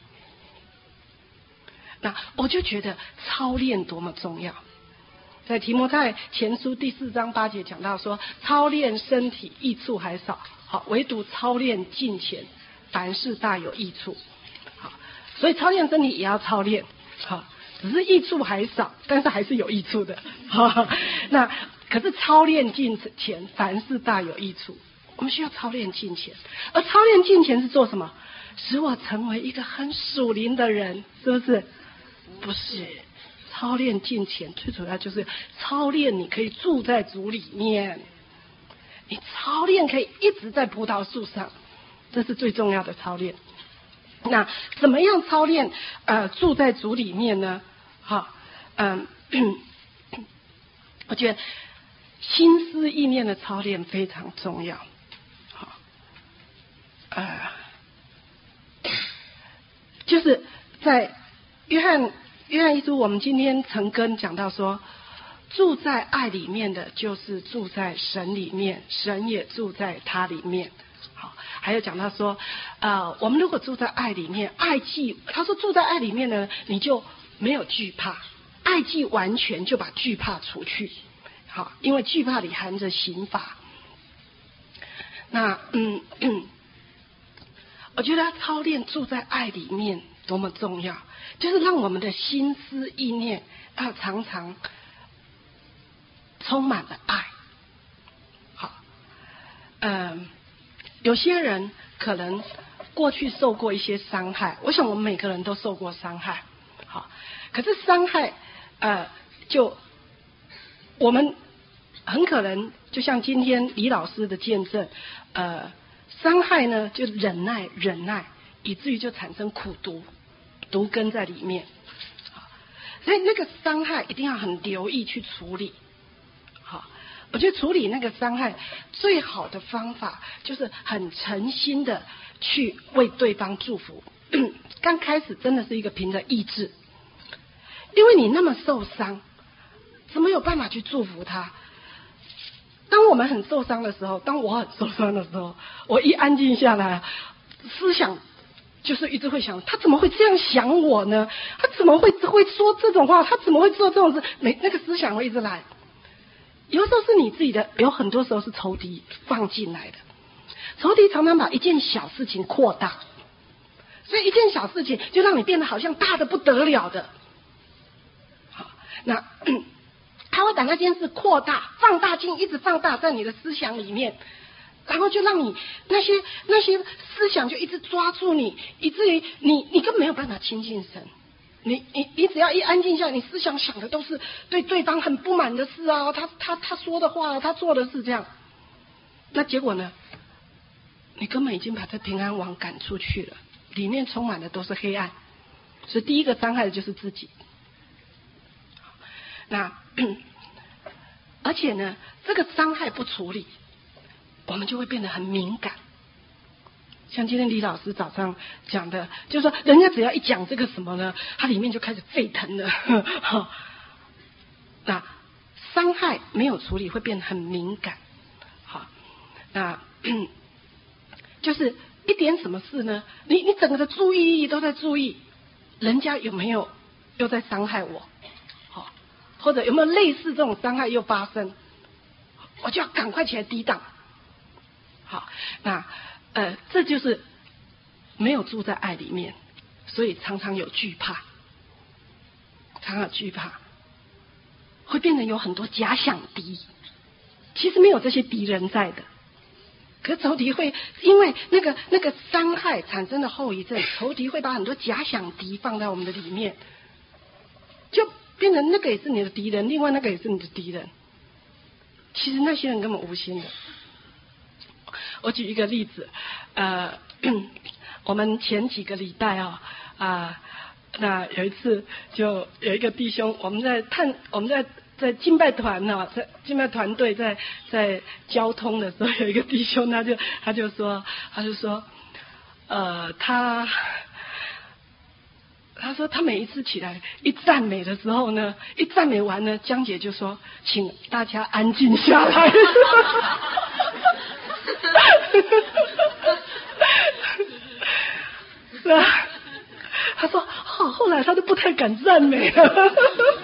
那我就觉得操练多么重要。在提摩太前书第四章八节讲到说，操练身体益处还少，好，唯独操练敬虔，凡事大有益处。好，所以操练身体也要操练，好，只是益处还少，但是还是有益处的。好，那可是操练敬虔，凡事大有益处。我们需要操练敬虔，而操练敬虔是做什么？使我成为一个很属灵的人，是不是？不是。操练敬虔最主要就是操练你可以住在主里面，你操练可以一直在葡萄树上，这是最重要的操练。那怎么样操练呃住在主里面呢？好，嗯、呃，我觉得心思意念的操练非常重要。好，呃，就是在约翰。约翰一书，我们今天成根讲到说，住在爱里面的，就是住在神里面，神也住在他里面。好，还有讲到说，呃，我们如果住在爱里面，爱既他说住在爱里面呢，你就没有惧怕，爱既完全就把惧怕除去。好，因为惧怕里含着刑罚。那嗯嗯，我觉得操练住在爱里面多么重要。就是让我们的心思意念要常常充满了爱， 嗯，有些人可能过去受过一些伤害，我想我们每个人都受过伤害，好，可是伤害，呃，就我们很可能就像今天李老师的见证，呃，伤害呢就忍耐忍耐，以至于就产生苦毒，毒根在里面，所以那个伤害一定要很留意去处理。好，我觉得处理那个伤害最好的方法就是很诚心的去为对方祝福。刚开始真的是一个凭着意志，因为你那么受伤，怎么有办法去祝福他？当我们很受伤的时候，当我很受伤的时候，我一安静下来，思想就是一直会想，他怎么会这样想我呢？他怎么会会说这种话？他怎么会做这种事？每那个思想会一直来。有时候是你自己的，有很多时候是仇敌放进来的。仇敌常常把一件小事情扩大，所以一件小事情就让你变得好像大的不得了的。好，那他会把那件事扩大、放大镜一直放大在你的思想里面，然后就让你那些那些思想就一直抓住你，以至于你你更没有办法亲近神。你你你只要一安静下来，你思想想的都是对对方很不满的事啊，他他他说的话，他做的事这样，那结果呢？你根本已经把这平安王赶出去了，里面充满的都是黑暗，所以第一个伤害的就是自己。那而且呢，这个伤害不处理，我们就会变得很敏感。像今天李老师早上讲的，就是说人家只要一讲这个什么呢，他里面就开始沸腾了。那伤害没有处理会变得很敏感。好，那就是一点什么事呢？你你整个的注意力都在注意人家有没有又在伤害我，好，或者有没有类似这种伤害又发生，我就要赶快起来抵挡。好，那呃，这就是没有住在爱里面，所以常常有惧怕，常常有惧怕，会变得有很多假想敌。其实没有这些敌人在的，可是仇敌会因为那个那个伤害产生的后遗症，仇敌会把很多假想敌放在我们的里面，就变成那个也是你的敌人，另外那个也是你的敌人。其实那些人根本无心的。我举一个例子，呃，我们前几个礼拜啊、哦、啊、呃，那有一次就有一个弟兄，我们在探，我们在在敬拜团呢、哦，在敬拜团队在在交通的时候，有一个弟兄，他就他就说他就说，呃，他他说他每一次起来一赞美的时候呢，一赞美完呢，江姐就说，请大家安静下来。是啊，他说好，后来他都不太敢赞美了。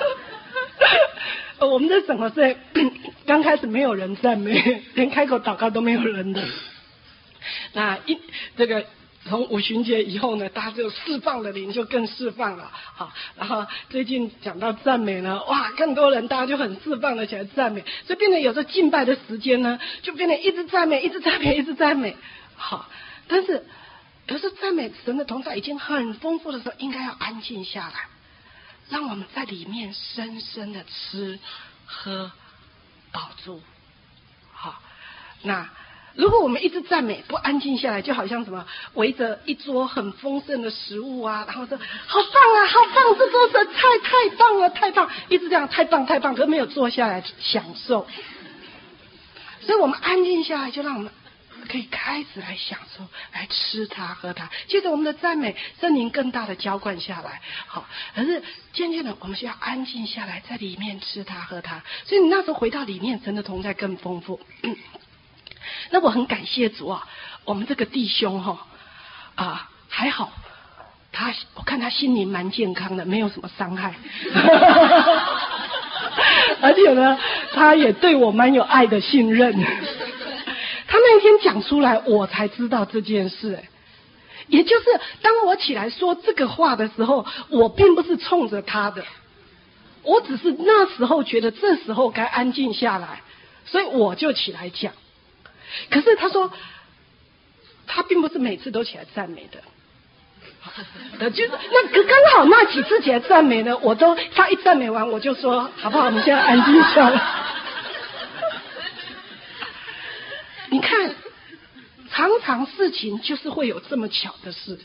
我们在整个在刚开始没有人赞美，连开口祷告都没有人的。那一这个从五旬节以后呢，大家就释放的灵就更释放了。好，然后最近讲到赞美呢，哇，更多人大家就很释放的起来赞美，所以变得有时候敬拜的时间呢，就变得一直赞美，一直赞美，一直赞美。好，但是有时候赞美神的同在已经很丰富的时候，应该要安静下来，让我们在里面深深的吃喝饱足。好，那如果我们一直赞美不安静下来，就好像什么围着一桌很丰盛的食物啊，然后说好棒啊好棒，这桌菜太太棒了太棒，一直这样太棒太棒，可是没有坐下来享受。所以我们安静下来，就让我们可以开始来享受，来吃它喝它。接着我们的赞美圣灵更大的浇灌下来。好，可是渐渐的我们需要安静下来，在里面吃它喝它。所以你那时候回到里面，神的同在更丰富。嗯，那我很感谢主啊，我们这个弟兄哈、哦、啊还好，他我看他心灵蛮健康的，没有什么伤害。而且呢，他也对我蛮有爱的信任。他那天讲出来，我才知道这件事。也就是当我起来说这个话的时候，我并不是冲着他的，我只是那时候觉得这时候该安静下来，所以我就起来讲。 可是他说，他并不是每次都起来赞美的。就是那个刚好那几次起来赞美呢，我都他一赞美完，我就说好不好？我们现在安静下来。你看，常常事情就是会有这么巧的事。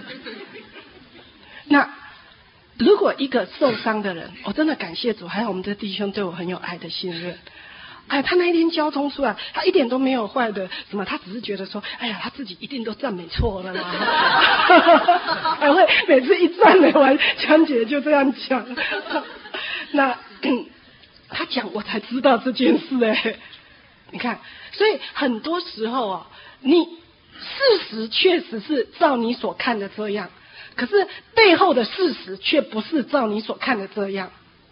那如果一个受伤的人，我真的感谢主，还有我们的弟兄对我很有爱的信任。哎，他那一天交通出来，他一点都没有坏的什么，他只是觉得说，哎呀，他自己一定都赞美错了啦。还会每次一赞美完，强姐就这样讲。那他讲，我才知道这件事哎。你看，所以很多时候啊，你事实确实是照你所看的这样，可是背后的事实却不是照你所看的这样，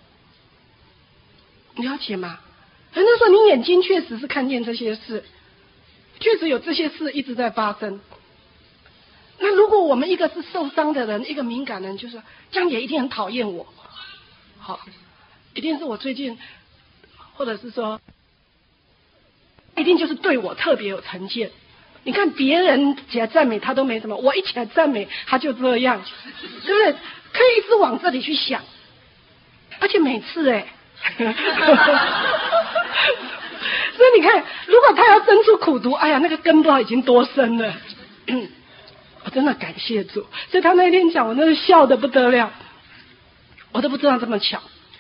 你了解吗？很多时候你眼睛确实是看见这些事，确实有这些事一直在发生。那如果我们一个是受伤的人，一个敏感人，就是这样也一定很讨厌我，好，一定是我最近，或者是说，一定就是对我特别有成见。你看别人起来赞美他都没什么，我一起来赞美他就这样，对不对？可以一直往这里去想，而且每次哎。所以你看，如果他要生出苦毒，哎呀，那个根不知道已经多深了。我真的感谢主，所以他那天讲，我那个笑得不得了，我都不知道这么巧。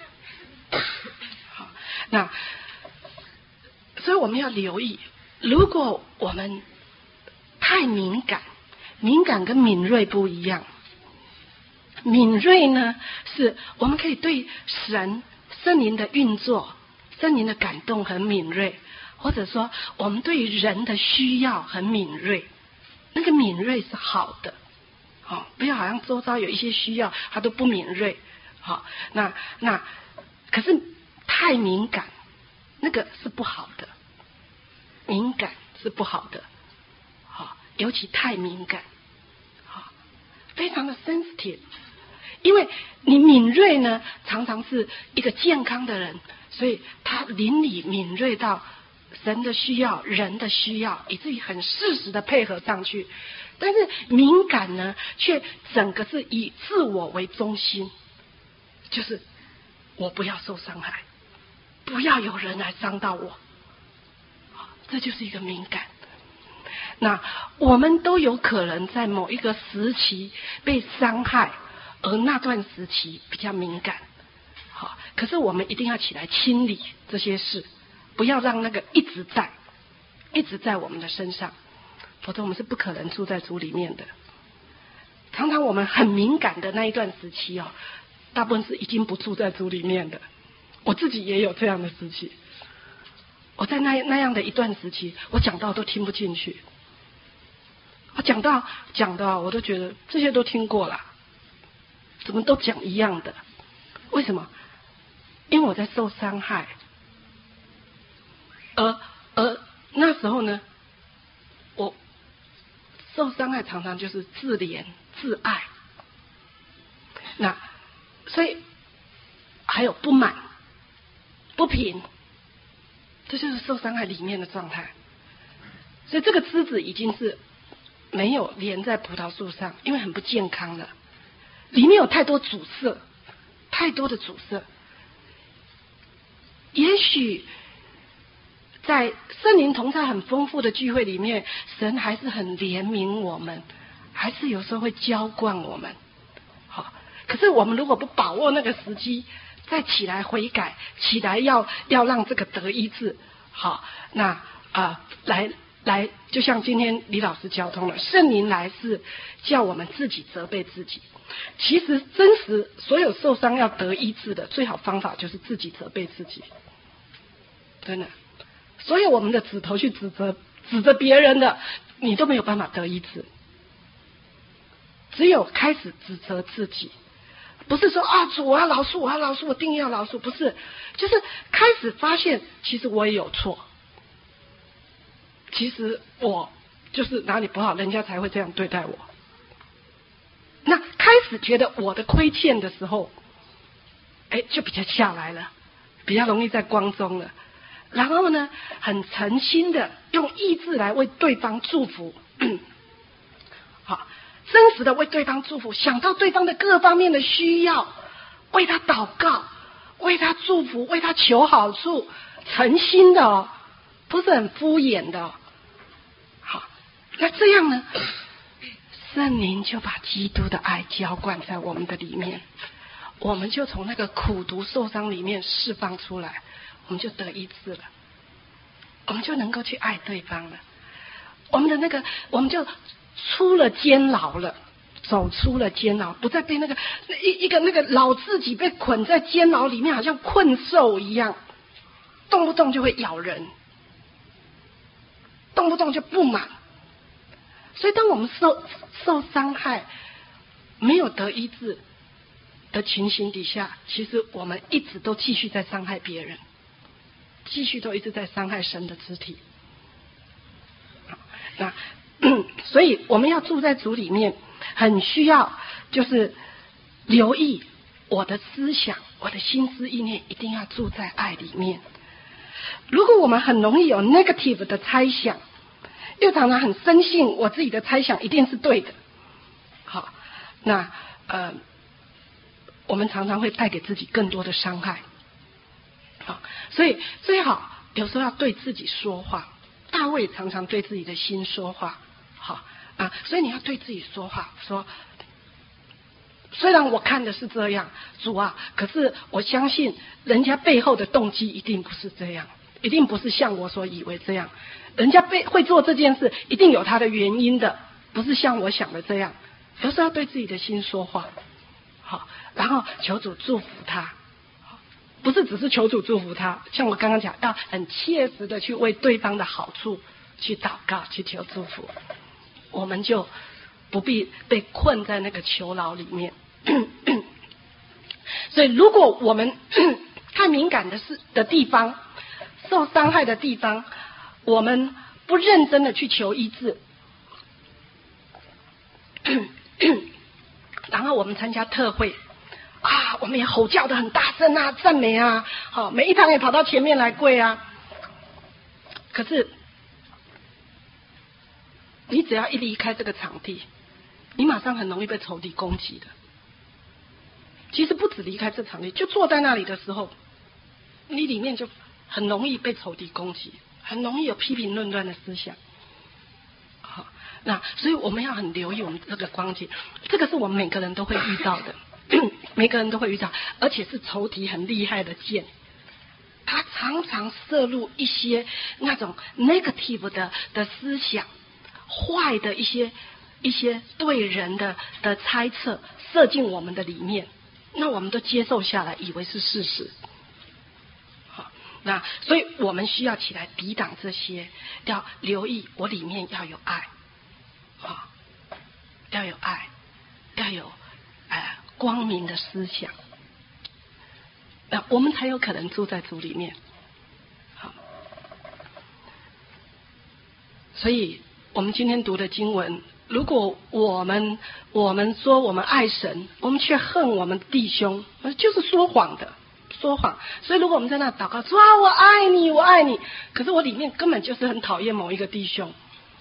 好，那所以我们要留意，如果我们太敏感，敏感跟敏锐不一样。敏锐呢，是我们可以对神圣灵的运作、圣灵的感动很敏锐，或者说我们对人的需要很敏锐。那个敏锐是好的，好、哦，不要好像周遭有一些需要，他都不敏锐。好、哦，那那可是太敏感，那个是不好的，敏感是不好的。好、哦，尤其太敏感，好、哦，非常的 sensitive。因为你敏锐呢，常常是一个健康的人，所以他邻里敏锐到神的需要、人的需要，以至于很适时的配合上去。但是敏感呢，却整个是以自我为中心，就是我不要受伤害，不要有人来伤到我，这就是一个敏感。那我们都有可能在某一个时期被伤害。而那段时期比较敏感，好，可是我们一定要起来清理这些事，不要让那个一直在，一直在我们的身上，否则我们是不可能住在主里面的。常常我们很敏感的那一段时期哦，大部分是已经不住在主里面的。我自己也有这样的时期，我在那那样的一段时期，我讲到都听不进去，我讲到讲到我都觉得这些都听过了。怎么都讲一样的？为什么？因为我在受伤害，而而那时候呢，我受伤害常常就是自怜自爱，那所以还有不满、不平，这就是受伤害里面的状态。所以这个枝子已经是没有连在葡萄树上，因为很不健康了。里面有太多阻塞，太多的阻塞。也许在圣灵同在很丰富的聚会里面，神还是很怜悯我们，还是有时候会浇灌我们。好，可是我们如果不把握那个时机，再起来悔改，起来要要让这个得医治，好，那啊、呃、来。来，就像今天李老师交通了，圣灵来是叫我们自己责备自己。其实真实所有受伤要得医治的最好方法就是自己责备自己，真的。所有我们的指头去指责指责别人的，你都没有办法得医治。只有开始指责自己，不是说啊主我要饶恕，我要饶恕，我一定要饶恕，不是，就是开始发现其实我也有错。其实我就是哪里不好，人家才会这样对待我。那开始觉得我的亏欠的时候，哎，就比较下来了，比较容易在光中了。 然后呢，很诚心的用意志来为对方祝福，好，真实的为对方祝福，想到对方的各方面的需要，为他祷告，为他祝福，为他求好处，诚心的哦，不是很敷衍的哦。好，那这样呢，圣灵就把基督的爱浇灌在我们的里面，我们就从那个苦毒受伤里面释放出来，我们就得医治了，我们就能够去爱对方了，我们的那个我们就出了监牢了，走出了监牢，不再被那个一一个那个老自己被捆在监牢里面，好像困兽一样，动不动就会咬人，动不动就不满。所以当我们受受伤害没有得医治的情形底下，其实我们一直都继续在伤害别人，继续都一直在伤害神的肢体。那所以我们要住在主里面，很需要就是留意我的思想，我的心思意念一定要住在爱里面。如果我们很容易有 negative 的猜想，又常常很深信我自己的猜想一定是对的，好，那呃，我们常常会带给自己更多的伤害。好，所以最好有时候要对自己说话。大卫常常对自己的心说话，好啊，所以你要对自己说话，说虽然我看的是这样，主啊，可是我相信人家背后的动机一定不是这样，一定不是像我所以为这样，人家被会做这件事一定有他的原因的，不是像我想的这样。有时候要对自己的心说话，好，然后求主祝福他，不是只是求主祝福他，像我刚刚讲，要很切实的去为对方的好处去祷告，去求祝福，我们就不必被困在那个囚牢里面。所以如果我们太敏感的是的地方，受伤害的地方，我们不认真的去求医治，然后我们参加特会啊，我们也吼叫的很大声啊，赞美啊，好，每一堂也跑到前面来跪啊。可是你只要一离开这个场地，你马上很容易被仇敌攻击的。其实不止离开这场地，就坐在那里的时候，你里面就很容易被仇敌攻击，很容易有批评论断的思想。好，那所以我们要很留意我们这个光景，这个是我们每个人都会遇到的。每个人都会遇到，而且是仇敌很厉害的箭，他常常摄入一些那种 negative 的的思想，坏的一些一些对人的的猜测，射进我们的里面，那我们都接受下来，以为是事实。好，那所以我们需要起来抵挡这些，要留意我里面要有爱，好，要有爱，要有呃光明的思想，那我们才有可能住在主里面。好，所以我们今天读的经文，如果我们我们说我们爱神，我们却恨我们弟兄，就是说谎的，说谎。所以如果我们在那祷告说啊，我爱你，我爱你，可是我里面根本就是很讨厌某一个弟兄，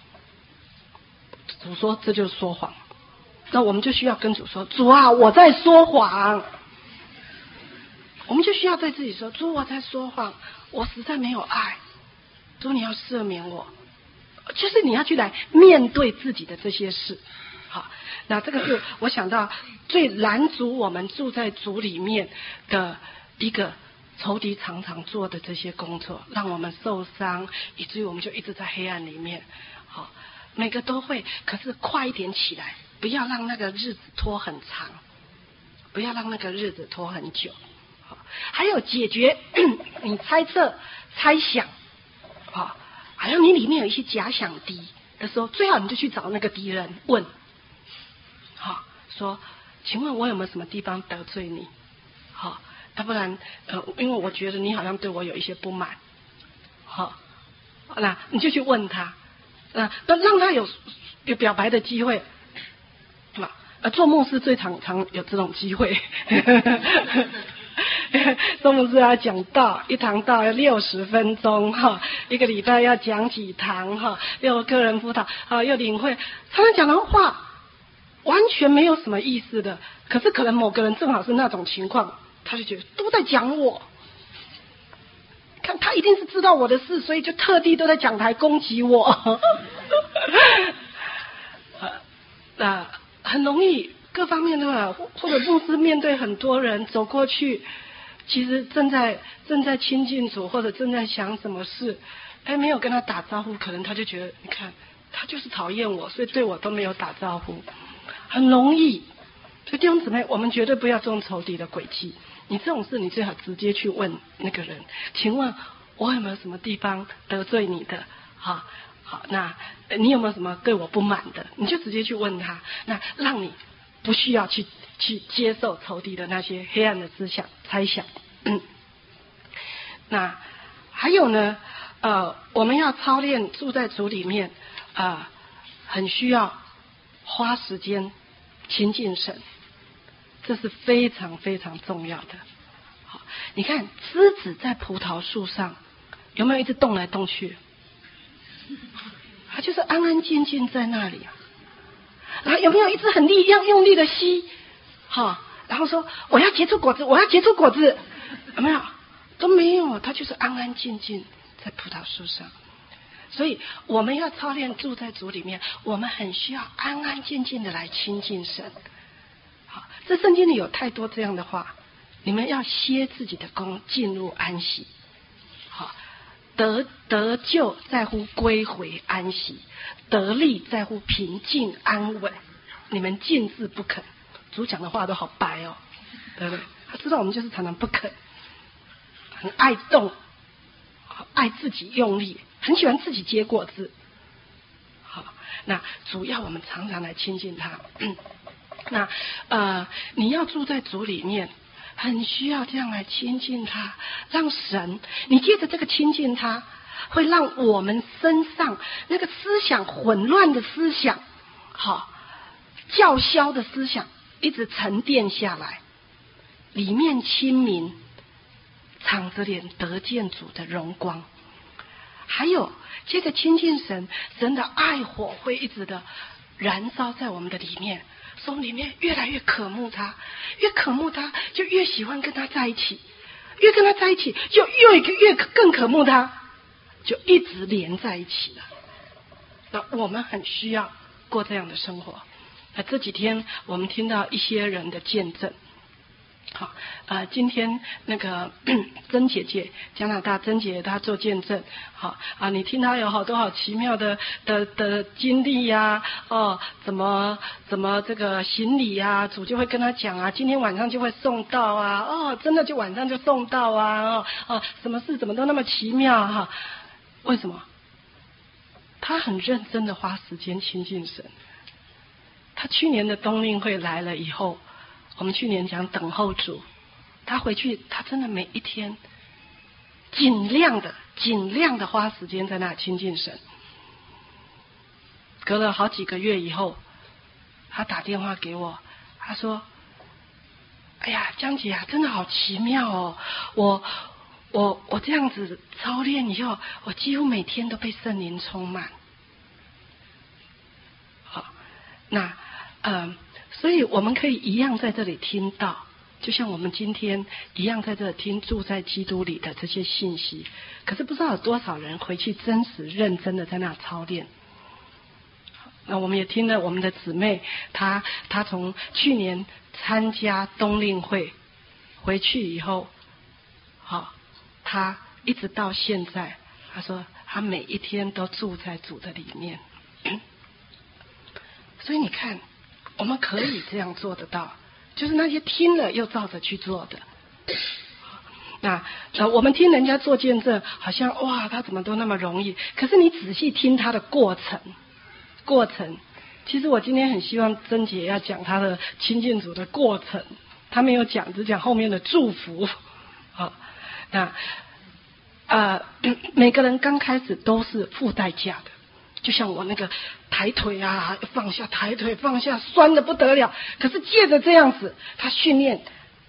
主说这就是说谎。那我们就需要跟主说，主啊，我在说谎。我们就需要对自己说，主，我在说谎，我实在没有爱，主你要赦免我。就是你要去来面对自己的这些事。好，那这个是我想到最拦阻我们住在主里面的一个仇敌常常做的这些工作，让我们受伤，以至于我们就一直在黑暗里面。好，每个都会，可是快一点起来，不要让那个日子拖很长，不要让那个日子拖很久。好，还有解决你猜测、猜想，好，好像你里面有一些假想敌的时候，最好你就去找那个敌人问，好，说，请问我有没有什么地方得罪你？好，要不然呃，因为我觉得你好像对我有一些不满，好，那你就去问他，那那让他有有表白的机会。呃，做牧师最常常有这种机会， 周牧师要讲道，一堂道要六十分钟哈，一个礼拜要讲几堂哈，又个人辅导啊，又领会，常常讲的话完全没有什么意思的，可是可能某个人正好是那种情况，他就觉得都在讲我，看他一定是知道我的事，所以就特地都在讲台攻击我。那很容易各方面的，或者牧师面对很多人走过去，其实正在正在亲近主，或者正在想什么事，哎，没有跟他打招呼，可能他就觉得，你看他就是讨厌我，所以对我都没有打招呼，很容易。所以弟兄姊妹，我们绝对不要中仇敌的诡计。你这种事，你最好直接去问那个人，请问我有没有什么地方得罪你的？好。好，那你有没有什么对我不满的？你就直接去问他，那让你不需要去去接受仇敌的那些黑暗的思想、猜想。嗯，那还有呢，呃，我们要操练住在主里面，啊、呃，很需要花时间亲近神，这是非常非常重要的。好，你看枝子在葡萄树上有没有一直动来动去？他就是安安静静在那里啊，然后有没有一直很力量用力的吸，好，然后说我要结出果子，我要结出果子，有没有？都没有，他就是安安静静在葡萄树上。所以我们要操练住在主里面，我们很需要安安静静的来亲近神。好，这圣经里有太多这样的话，你们要歇自己的功，进入安息。好。得得救在乎归回安息，得力在乎平静安稳。你们静自不肯，主讲的话都好白哦，对不对？他知道我们就是常常不肯，很爱动，爱自己用力，很喜欢自己结果子。好，那主要我们常常来亲近他。嗯、那呃，你要住在主里面。很需要这样来亲近他，让神，你借着这个亲近他，会让我们身上那个思想混乱的思想，好，叫嚣的思想，一直沉淀下来，里面清明，敞着脸得见主的荣光。还有，接着亲近神，神的爱火会一直的燃烧在我们的里面。从里面越来越渴慕他，越渴慕他，就越喜欢跟他在一起，越跟他在一起，就越越更渴慕他，就一直连在一起了。那我们很需要过这样的生活。那这几天我们听到一些人的见证。好，呃，今天那个曾姐姐，加拿大曾姐姐她做见证，好啊，你听她有好多好奇妙的的的经历呀、啊，哦，怎么怎么这个行礼呀、啊，主就会跟她讲啊，今天晚上就会送到啊，哦，真的就晚上就送到啊，哦，哦，什么事怎么都那么奇妙哈、啊？为什么？她很认真的花时间亲近神。她去年的冬令会来了以后。我们去年讲等候主，他回去，他真的每一天尽量的、尽量的花时间在那亲近神。隔了好几个月以后，他打电话给我，他说：“哎呀，江姐啊，真的好奇妙哦！我、我、我这样子操练以后，我几乎每天都被圣灵充满。”好，那嗯。呃所以我们可以一样在这里听到，就像我们今天一样在这里听住在基督里的这些信息。可是不知道有多少人回去真实认真的在那操练。那我们也听了我们的姊妹，她她从去年参加冬令会回去以后，好，她一直到现在，她说她每一天都住在主的里面。所以你看。我们可以这样做得到，就是那些听了又照着去做的。那呃，我们听人家做见证，好像哇，他怎么都那么容易。可是你仔细听他的过程，过程，其实我今天很希望珍姐要讲她的亲近主的过程，她没有讲，只讲后面的祝福。好，那呃，每个人刚开始都是付代价的。就像我那个抬腿啊，放下抬腿放下，酸的不得了。可是借着这样子，他训练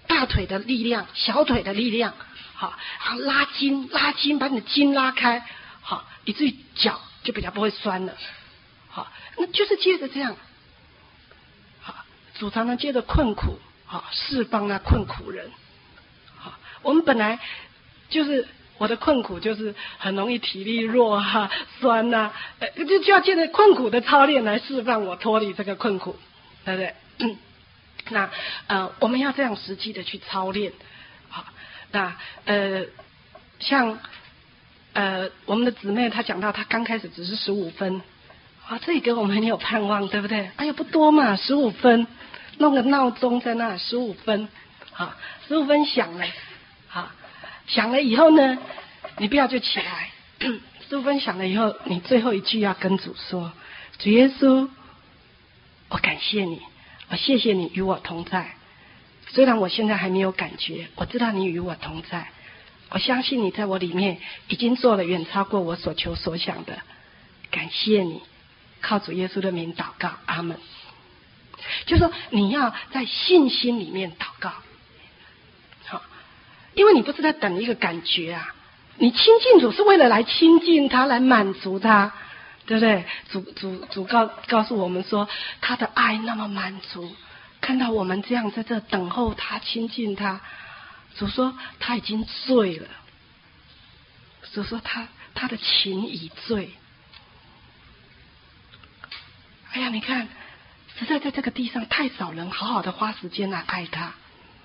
大腿的力量、小腿的力量，好，然后拉筋，拉筋，把你的筋拉开，好，以至于脚就比较不会酸了。好，那就是接着这样，好，主常常接着困苦，好，释放那困苦人。好，我们本来就是我的困苦，就是很容易体力弱啊、酸呐、啊，呃，就就要借着困苦的操练来释放我，脱离这个困苦，对不对？嗯、那呃，我们要这样实际的去操练。好，那呃，像呃我们的姊妹她讲到，她刚开始只是十五分。啊，这里给我们很有盼望，对不对？哎呀，不多嘛，十五分，弄个闹钟在那，十五分，好，十五分响了，好，响了以后呢，你不要就起来，十五分响了以后，你最后一句要跟主说：主耶稣，我感谢你，我谢谢你与我同在。虽然我现在还没有感觉，我知道你与我同在，我相信你在我里面已经做了远超过我所求所想的，感谢你。靠主耶稣的名祷告，阿们。就说你要在信心里面祷告，好，因为你不是在等一个感觉啊，你亲近主是为了来亲近他，来满足他，对不对？主主主告告诉我们说，他的爱那么满足，看到我们这样在这等候他、亲近他，主说他已经醉了，主说他他的情已醉。哎呀，你看，实在在这个地上太少人好好的花时间来爱他，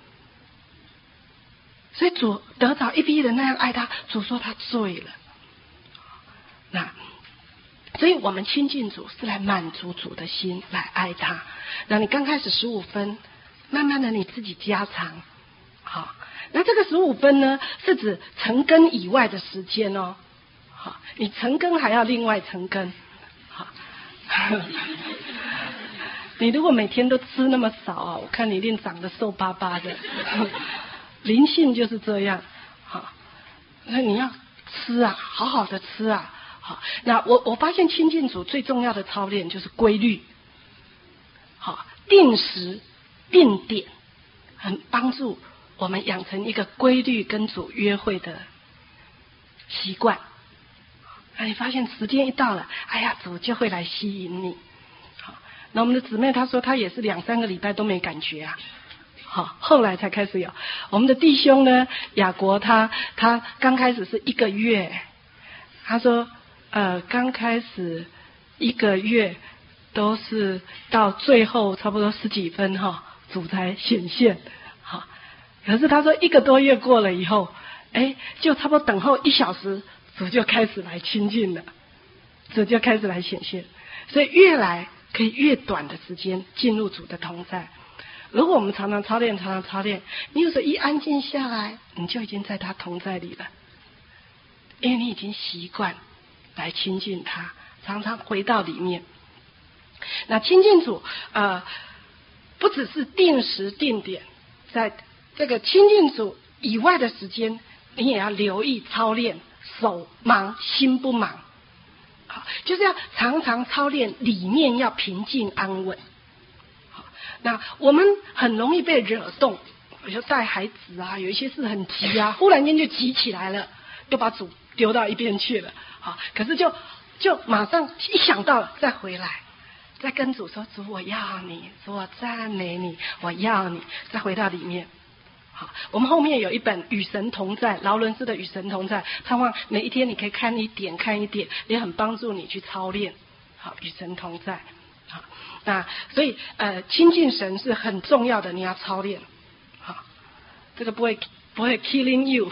所以主得着一批人那样爱他，主说他醉了。那，所以我们亲近主是来满足主的心，来爱他。那你刚开始十五分，慢慢的你自己加长，好，那这个十五分呢，是指晨更以外的时间哦，好，你晨更还要另外晨更，好。你如果每天都吃那么少啊，我看你一定长得瘦巴巴的。灵性就是这样，好，那你要吃啊，好好的吃啊，好。那我我发现亲近主最重要的操练就是规律，好，定时定点，很帮助我们养成一个规律跟主约会的习惯。那你发现时间一到了，哎呀，主就会来吸引你。好，那我们的姊妹她说，她也是两三个礼拜都没感觉啊，好，后来才开始有。我们的弟兄呢，雅国他他刚开始是一个月，他说呃刚开始一个月都是到最后差不多十几分哈，主才显现。好，可是他说一个多月过了以后，哎，就差不多等候一小时。主就开始来亲近了，主就开始来显现，所以越来可以越短的时间进入主的同在。如果我们常常操练，常常操练，你有时候一安静下来，你就已经在他同在里了，因为你已经习惯来亲近他，常常回到里面。那亲近主，呃，不只是定时定点，在这个亲近主以外的时间，你也要留意操练。手忙心不忙，好，就是要常常操练，里面要平静安稳。好，那我们很容易被惹动，比如带孩子啊，有一些事很急啊，忽然间就急起来了，就把主丢到一边去了。好，可是就就马上一想到了再回来，再跟主说：主，我要你，主，我赞美你，我要你，再回到里面。好，我们后面有一本《与神同在》，劳伦斯的《与神同在》，盼望每一天你可以看一点看一点，也很帮助你去操练。好，与神同在。好，那所以呃，亲近神是很重要的，你要操练。好，这个不会不会 killing you，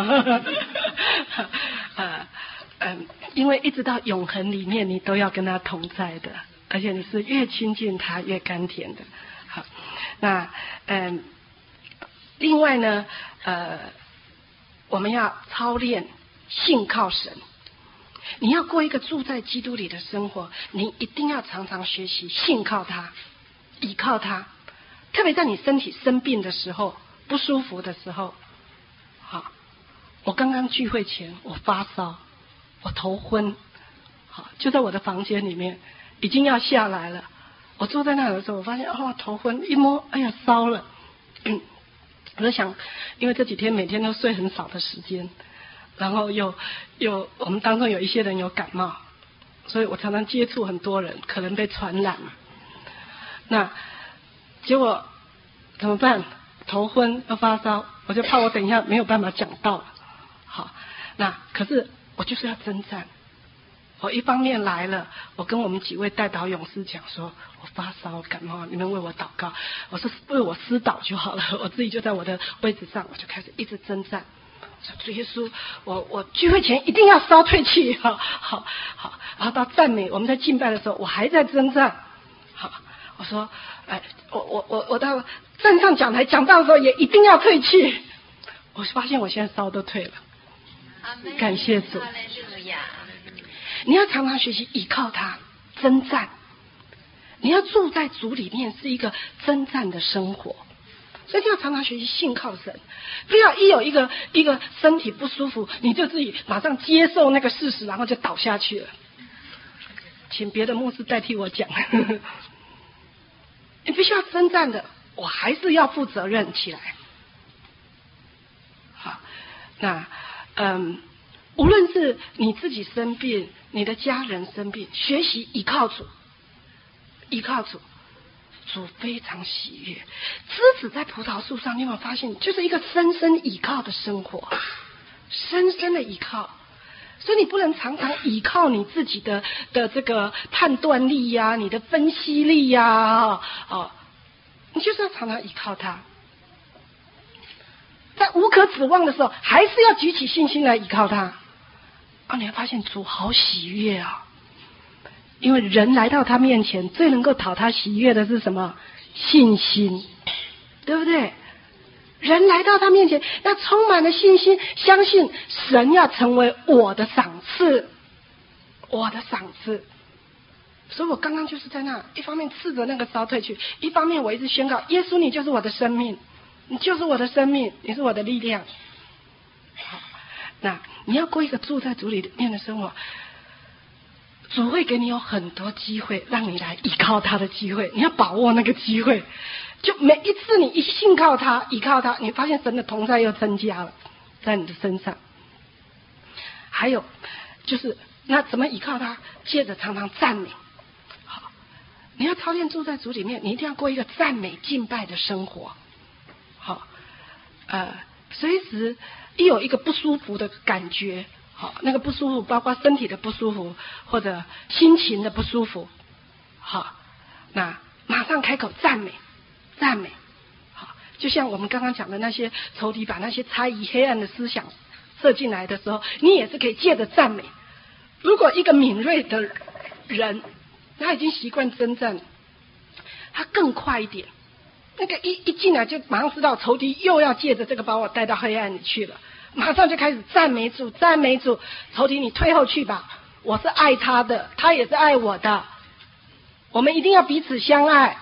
呃嗯，因为一直到永恒里面，你都要跟他同在的，而且你是越亲近他越甘甜的。好，那嗯。另外呢，呃，我们要操练信靠神。你要过一个住在基督里的生活，你一定要常常学习信靠他，倚靠他。特别在你身体生病的时候，不舒服的时候，好，我刚刚聚会前我发烧，我头昏，好，就在我的房间里面，已经要下来了。我坐在那的时候，我发现哦头昏，一摸，哎呀烧了。嗯我就想，因为这几天每天都睡很少的时间，然后又又我们当中有一些人有感冒，所以我常常接触很多人，可能被传染了。那结果怎么办？头昏要发烧，我就怕我等一下没有办法讲道了。好，那可是我就是要征战。我一方面来了，我跟我们几位代祷勇士讲说，我发烧感冒，你们为我祷告。我说为我私祷就好了，我自己就在我的位置上，我就开始一直征战。说主耶稣，我我聚会前一定要烧退气，好好好。然后到赞美，我们在敬拜的时候，我还在征战。好，我说，哎，我我我我到站上讲台讲道的时候，也一定要退气。我发现我现在烧都退了，感谢主。你要常常学习依靠他征战，你要住在主里面是一个征战的生活，所以你要常常学习信靠神，不要一有一个一个身体不舒服，你就自己马上接受那个事实，然后就倒下去了。请别的牧师代替我讲，你必须要征战的，我还是要负责任起来。好，那嗯。无论是你自己生病，你的家人生病，学习依靠主，依靠主，主非常喜悦。枝子在葡萄树上，你有没有发现，就是一个深深依靠的生活，深深的依靠。所以你不能常常依靠你自己的的这个判断力呀、啊，你的分析力呀、啊，哦，你就是要常常依靠他。在无可指望的时候，还是要举起信心来依靠他。啊，你会发现主好喜悦啊！因为人来到他面前，最能够讨他喜悦的是什么？信心，对不对？人来到他面前，要充满了信心，相信神要成为我的赏赐，我的赏赐。所以我刚刚就是在那，一方面斥责那个烧退去，一方面我一直宣告：耶稣，你就是我的生命，你就是我的生命，你是我的力量。好。那你要过一个住在主里面的生活，主会给你有很多机会，让你来依靠他的机会，你要把握那个机会。就每一次你一信靠他，依靠他，你发现神的同在又增加了在你的身上。还有就是那怎么依靠他？借着常常赞美。好，你要操练住在主里面，你一定要过一个赞美敬拜的生活。好，呃，随时一有一个不舒服的感觉，好，那个不舒服包括身体的不舒服或者心情的不舒服，好，那马上开口赞美，赞美，好，就像我们刚刚讲的那些仇敌把那些猜疑黑暗的思想射进来的时候，你也是可以借着赞美。如果一个敏锐的人，他已经习惯征战，他更快一点。那个一一进来就马上知道仇敌又要借着这个把我带到黑暗里去了，马上就开始赞美主，赞美主。仇敌你退后去吧，我是爱他的，他也是爱我的，我们一定要彼此相爱，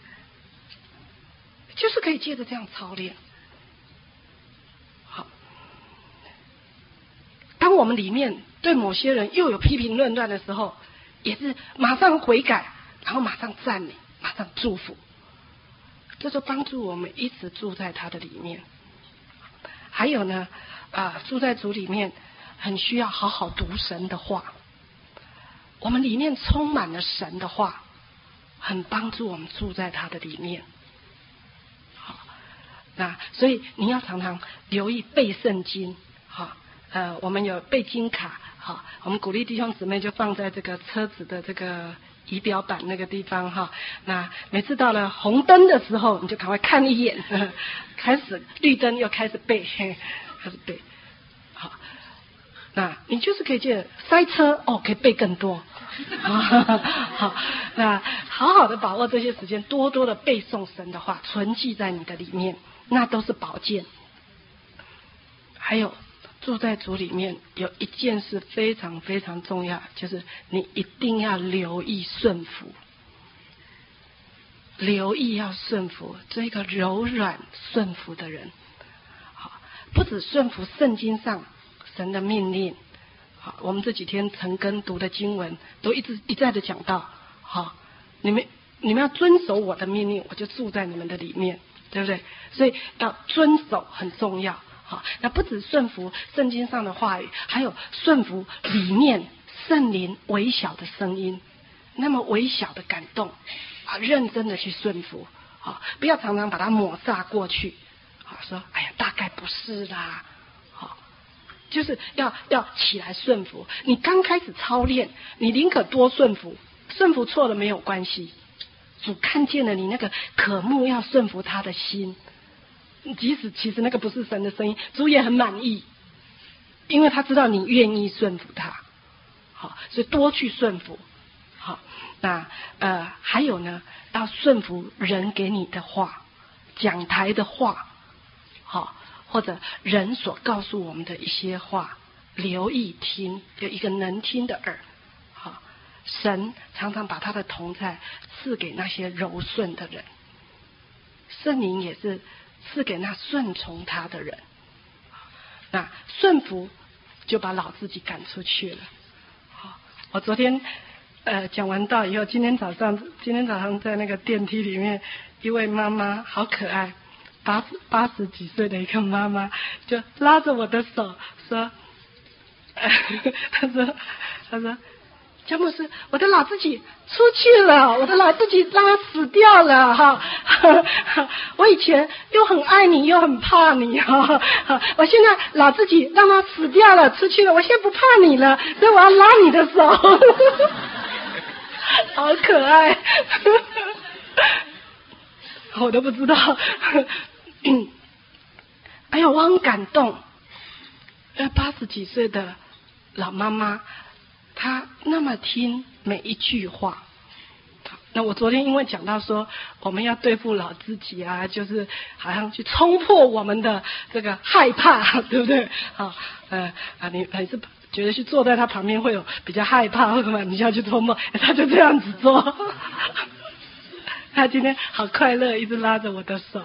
就是可以借着这样操练。好，当我们里面对某些人又有批评论断的时候，也是马上悔改，然后马上赞美，马上祝福。这就帮助我们一直住在他的里面。还有呢，啊、呃，住在主里面，很需要好好读神的话。我们里面充满了神的话，很帮助我们住在他的里面。好，那所以你要常常留意背圣经。好，呃，我们有背经卡。好，我们鼓励弟兄姊妹就放在这个车子的这个仪表板那个地方哈，那每次到了红灯的时候，你就赶快看一眼，呵呵开始绿灯又开始背，嘿开始背。好，那你就是可以借塞车哦，可以背更多。好，那好好的把握这些时间，多多的背诵神的话，存记在你的里面，那都是宝剑。还有。住在主里面有一件事非常非常重要，就是你一定要留意顺服，留意要顺服，做一个柔软顺服的人。好，不止顺服圣经上神的命令，好，我们这几天陈根读的经文都一直一再的讲到，好，你们你们要遵守我的命令，我就住在你们的里面，对不对？所以要遵守很重要。好，那不止顺服圣经上的话语，还有顺服里面圣灵微小的声音，那么微小的感动啊，认真的去顺服。好，不要常常把它抹煞过去。好，说哎呀，大概不是啦。好，就是要要起来顺服。你刚开始操练，你宁可多顺服，顺服错了没有关系。主看见了你那个渴慕要顺服他的心。即使其实那个不是神的声音，主也很满意，因为他知道你愿意顺服他。好，所以多去顺服。好，那呃还有呢，要顺服人给你的话，讲台的话，好，或者人所告诉我们的一些话，留意听，有一个能听的耳。好，神常常把他的同在赐给那些柔顺的人，圣灵也是赐给那顺从他的人。那顺服就把老自己赶出去了。好，我昨天呃讲完道以后，今天早上今天早上在那个电梯里面，一位妈妈好可爱，八十八十几岁的一个妈妈，就拉着我的手说，呃、她说她说。姜牧师，我的老自己出去了，我的老自己让他死掉了哈。我以前又很爱你，又很怕你哈。我现在老自己让他死掉了，出去了，我现在不怕你了，所以我要拉你的手。好可爱，我都不知道。哎呀，我很感动。呃，八十几岁的老妈妈。他那么听每一句话。那我昨天因为讲到说我们要对付老自己啊，就是好像去冲破我们的这个害怕，对不对？好，呃啊，你还是觉得去坐在他旁边会有比较害怕，或者什么，你就要去冲破，他就这样子做。他今天好快乐，一直拉着我的手。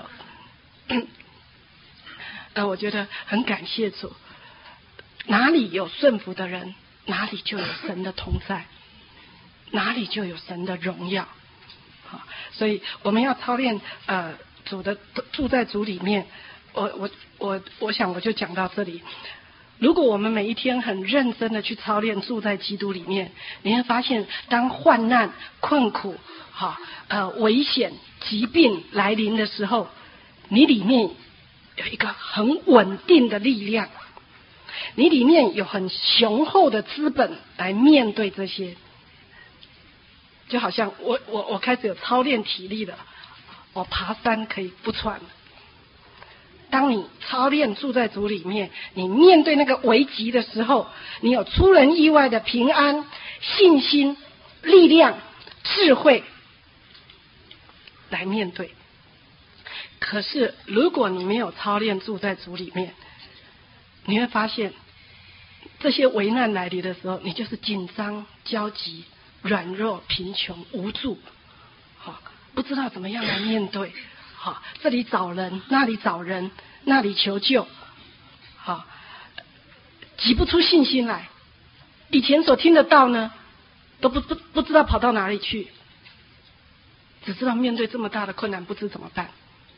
呃，我觉得很感谢主，哪里有顺服的人，哪里就有神的同在，哪里就有神的荣耀。好，所以我们要操练呃主的住在主里面。我我我我想我就讲到这里。如果我们每一天很认真的去操练住在基督里面，你会发现，当患难、困苦、好呃危险、疾病来临的时候，你里面有一个很稳定的力量。你里面有很雄厚的资本来面对这些，就好像我我我开始有操练体力了，我爬山可以不喘了。当你操练住在主里面，你面对那个危急的时候，你有出人意外的平安、信心、力量、智慧来面对。可是如果你没有操练住在主里面，你会发现，这些危难来临的时候，你就是紧张、焦急、软弱、贫穷、无助，好，不知道怎么样来面对，好，这里找人，那里找人，那里求救，好，挤不出信心来。以前所听得到呢，都不不不知道跑到哪里去，只知道面对这么大的困难，不知怎么办。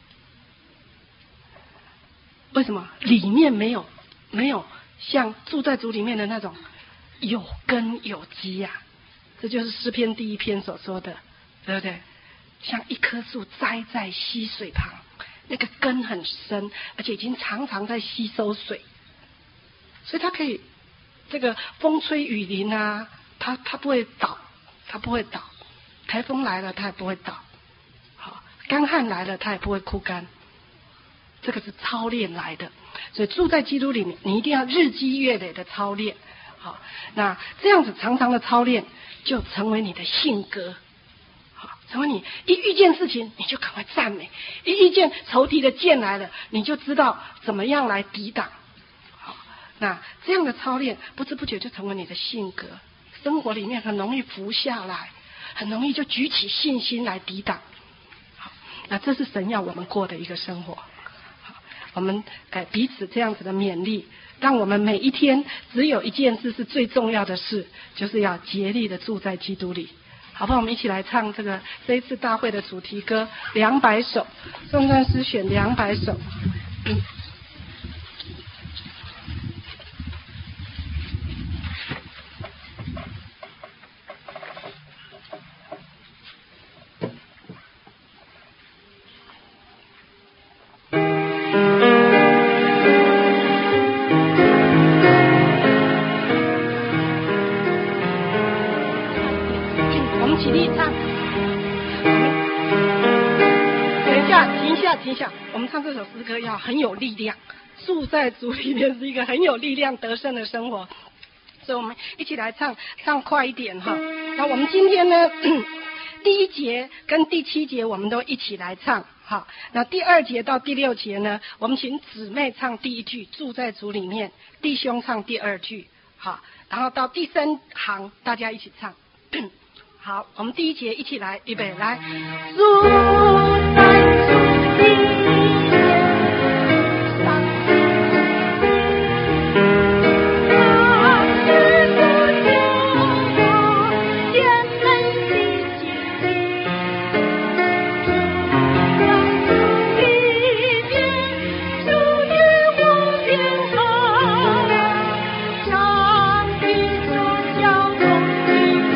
为什么？里面没有。没有像住在主里面的那种有根有基呀、啊，这就是诗篇第一篇所说的，对不对？像一棵树栽在溪水旁，那个根很深，而且已经常常在吸收水，所以它可以这个风吹雨淋啊，它它不会倒，它不会倒，台风来了它也不会倒，好，干旱来了它也不会枯干，这个是操练来的。所以住在基督里面，你一定要日积月累的操练。好，那这样子常常的操练，就成为你的性格。好，成为你一遇见事情，你就赶快赞美；一遇见仇敌的剑来了，你就知道怎么样来抵挡。好，那这样的操练，不知不觉就成为你的性格。生活里面很容易浮下来，很容易就举起信心来抵挡。好，那这是神要我们过的一个生活。我们呃彼此这样子的勉励，让我们每一天只有一件事是最重要的事，就是要竭力的住在基督里， 好不好？我们一起来唱这个这一次大会的主题歌两百首，宋赞诗选两百首。嗯起立唱，等一下，停一下，停一下。我们唱这首诗歌要很有力量，住在主里面是一个很有力量得胜的生活，所以我们一起来唱，唱快一点哈。那我们今天呢，第一节跟第七节我们都一起来唱，好。那第二节到第六节呢，我们请姊妹唱第一句，住在主里面；弟兄唱第二句，好。然后到第三行，大家一起唱。好，我们第一节一起来，预备，来，住在主里面，上帝他是不救我，天门的结局，住在主里面，主与我变好，上帝主交通的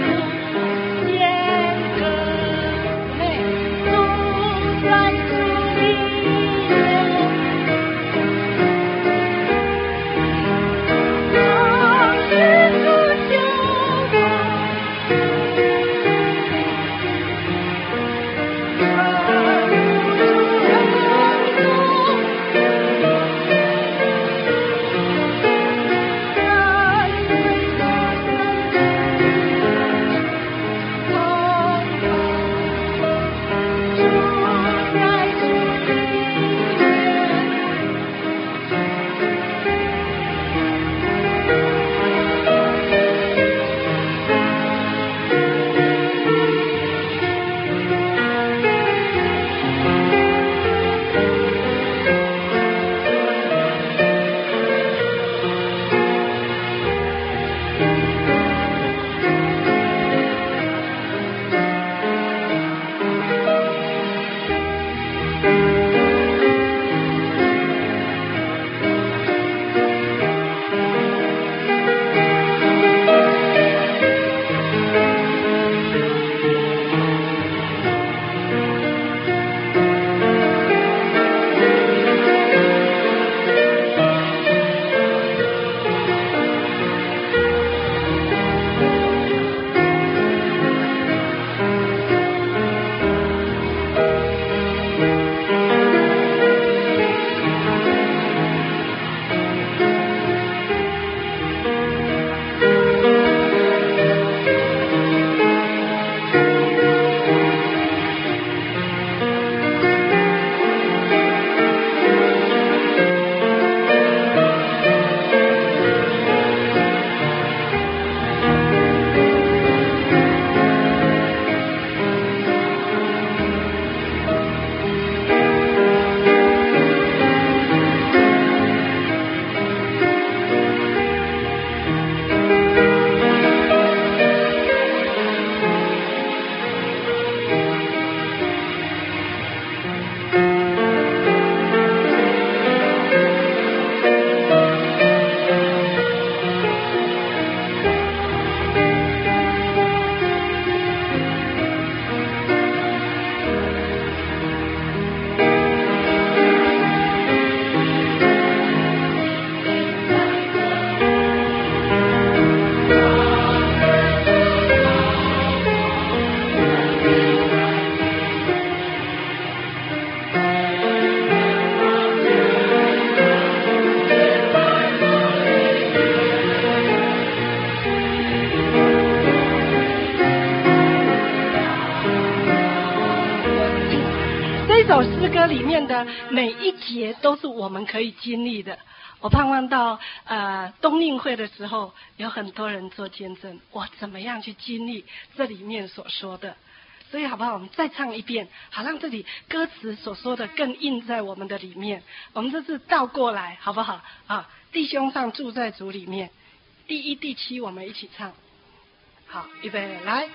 里面的每一节都是我们可以经历的。我盼望到呃冬令会的时候，有很多人做见证，我怎么样去经历这里面所说的。所以好不好？我们再唱一遍，好让这里歌词所说的更印在我们的里面。我们这次倒过来，好不好？啊，弟兄唱住在主里面，第一、第七我们一起唱。好，预备来，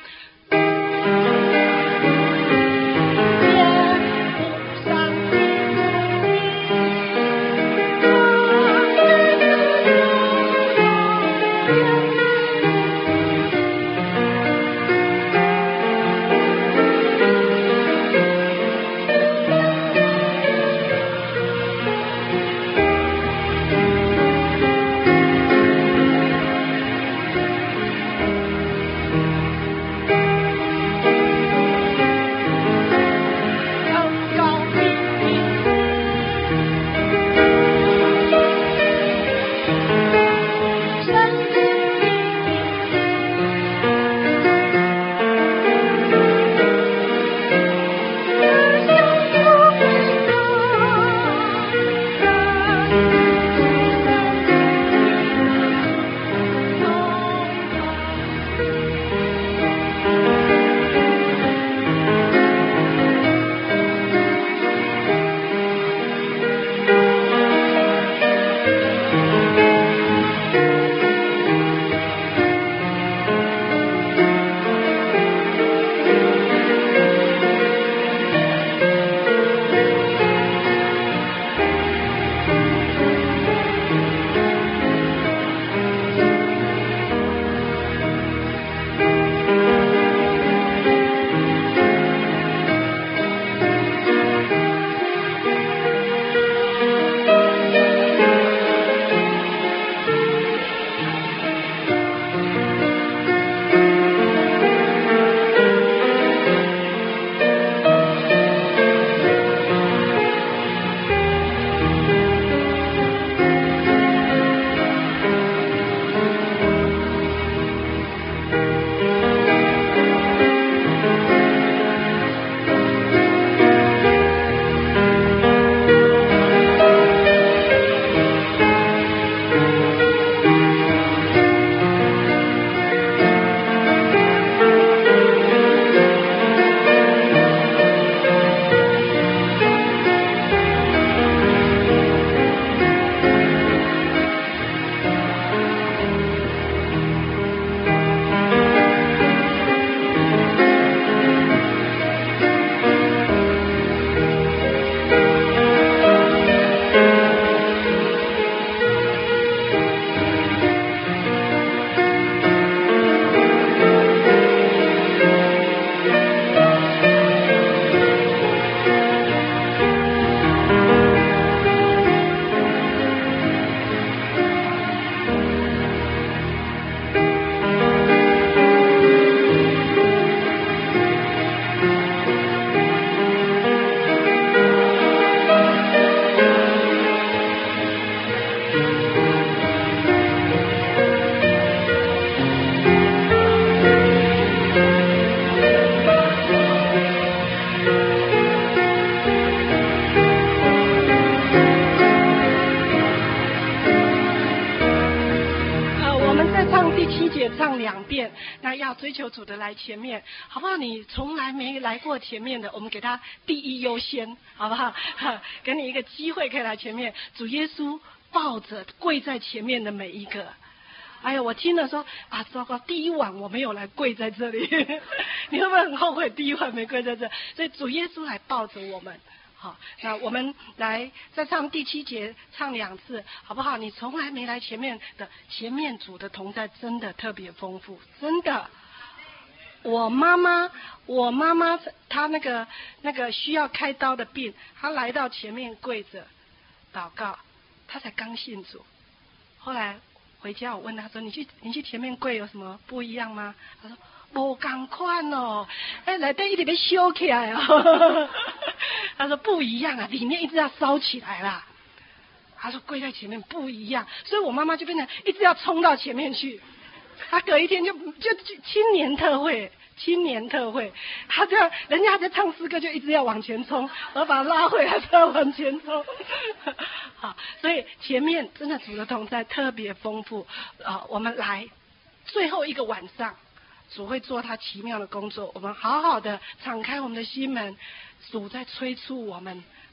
唱两遍，那要追求主的来前面，好不好？你从来没来过前面的，我们给他第一优先，好不好？给你一个机会可以来前面。主耶稣抱着跪在前面的每一个。哎呀，我听了说啊，糟糕，第一晚我没有来跪在这里，你会不会很后悔第一晚没跪在这？所以主耶稣来抱着我们。好，那我们来再唱第七节，唱两次，好不好？你从来没来前面的，前面主的同在真的特别丰富，真的。我妈妈，我妈妈她那个那个需要开刀的病，她来到前面跪着祷告，她才刚信主。后来回家我问她说：“你去你去前面跪有什么不一样吗？”她说：“无同款哦，哎，内底一直要烧起来哦。”他说不一样啊，里面一直要烧起来啦。他说跪在前面不一样，所以我妈妈就变成一直要冲到前面去。他隔一天就就就青年特会，青年特会，他这样人家在唱诗歌就一直要往前冲，我把他拉回来，再往前冲。好，所以前面真的主的同在特别丰富啊、呃！我们来最后一个晚上，主会做他奇妙的工作，我们好好的敞开我们的心门。主在催促我们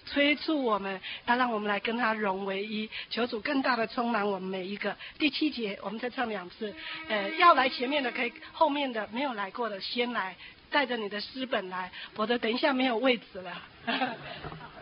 催促我们，要让我们来跟他融为一。求主更大的充满我们每一个。第七节我们再唱两次，呃，要来前面的可以，后面的没有来过的先来，带着你的诗本来，否则等一下没有位置了。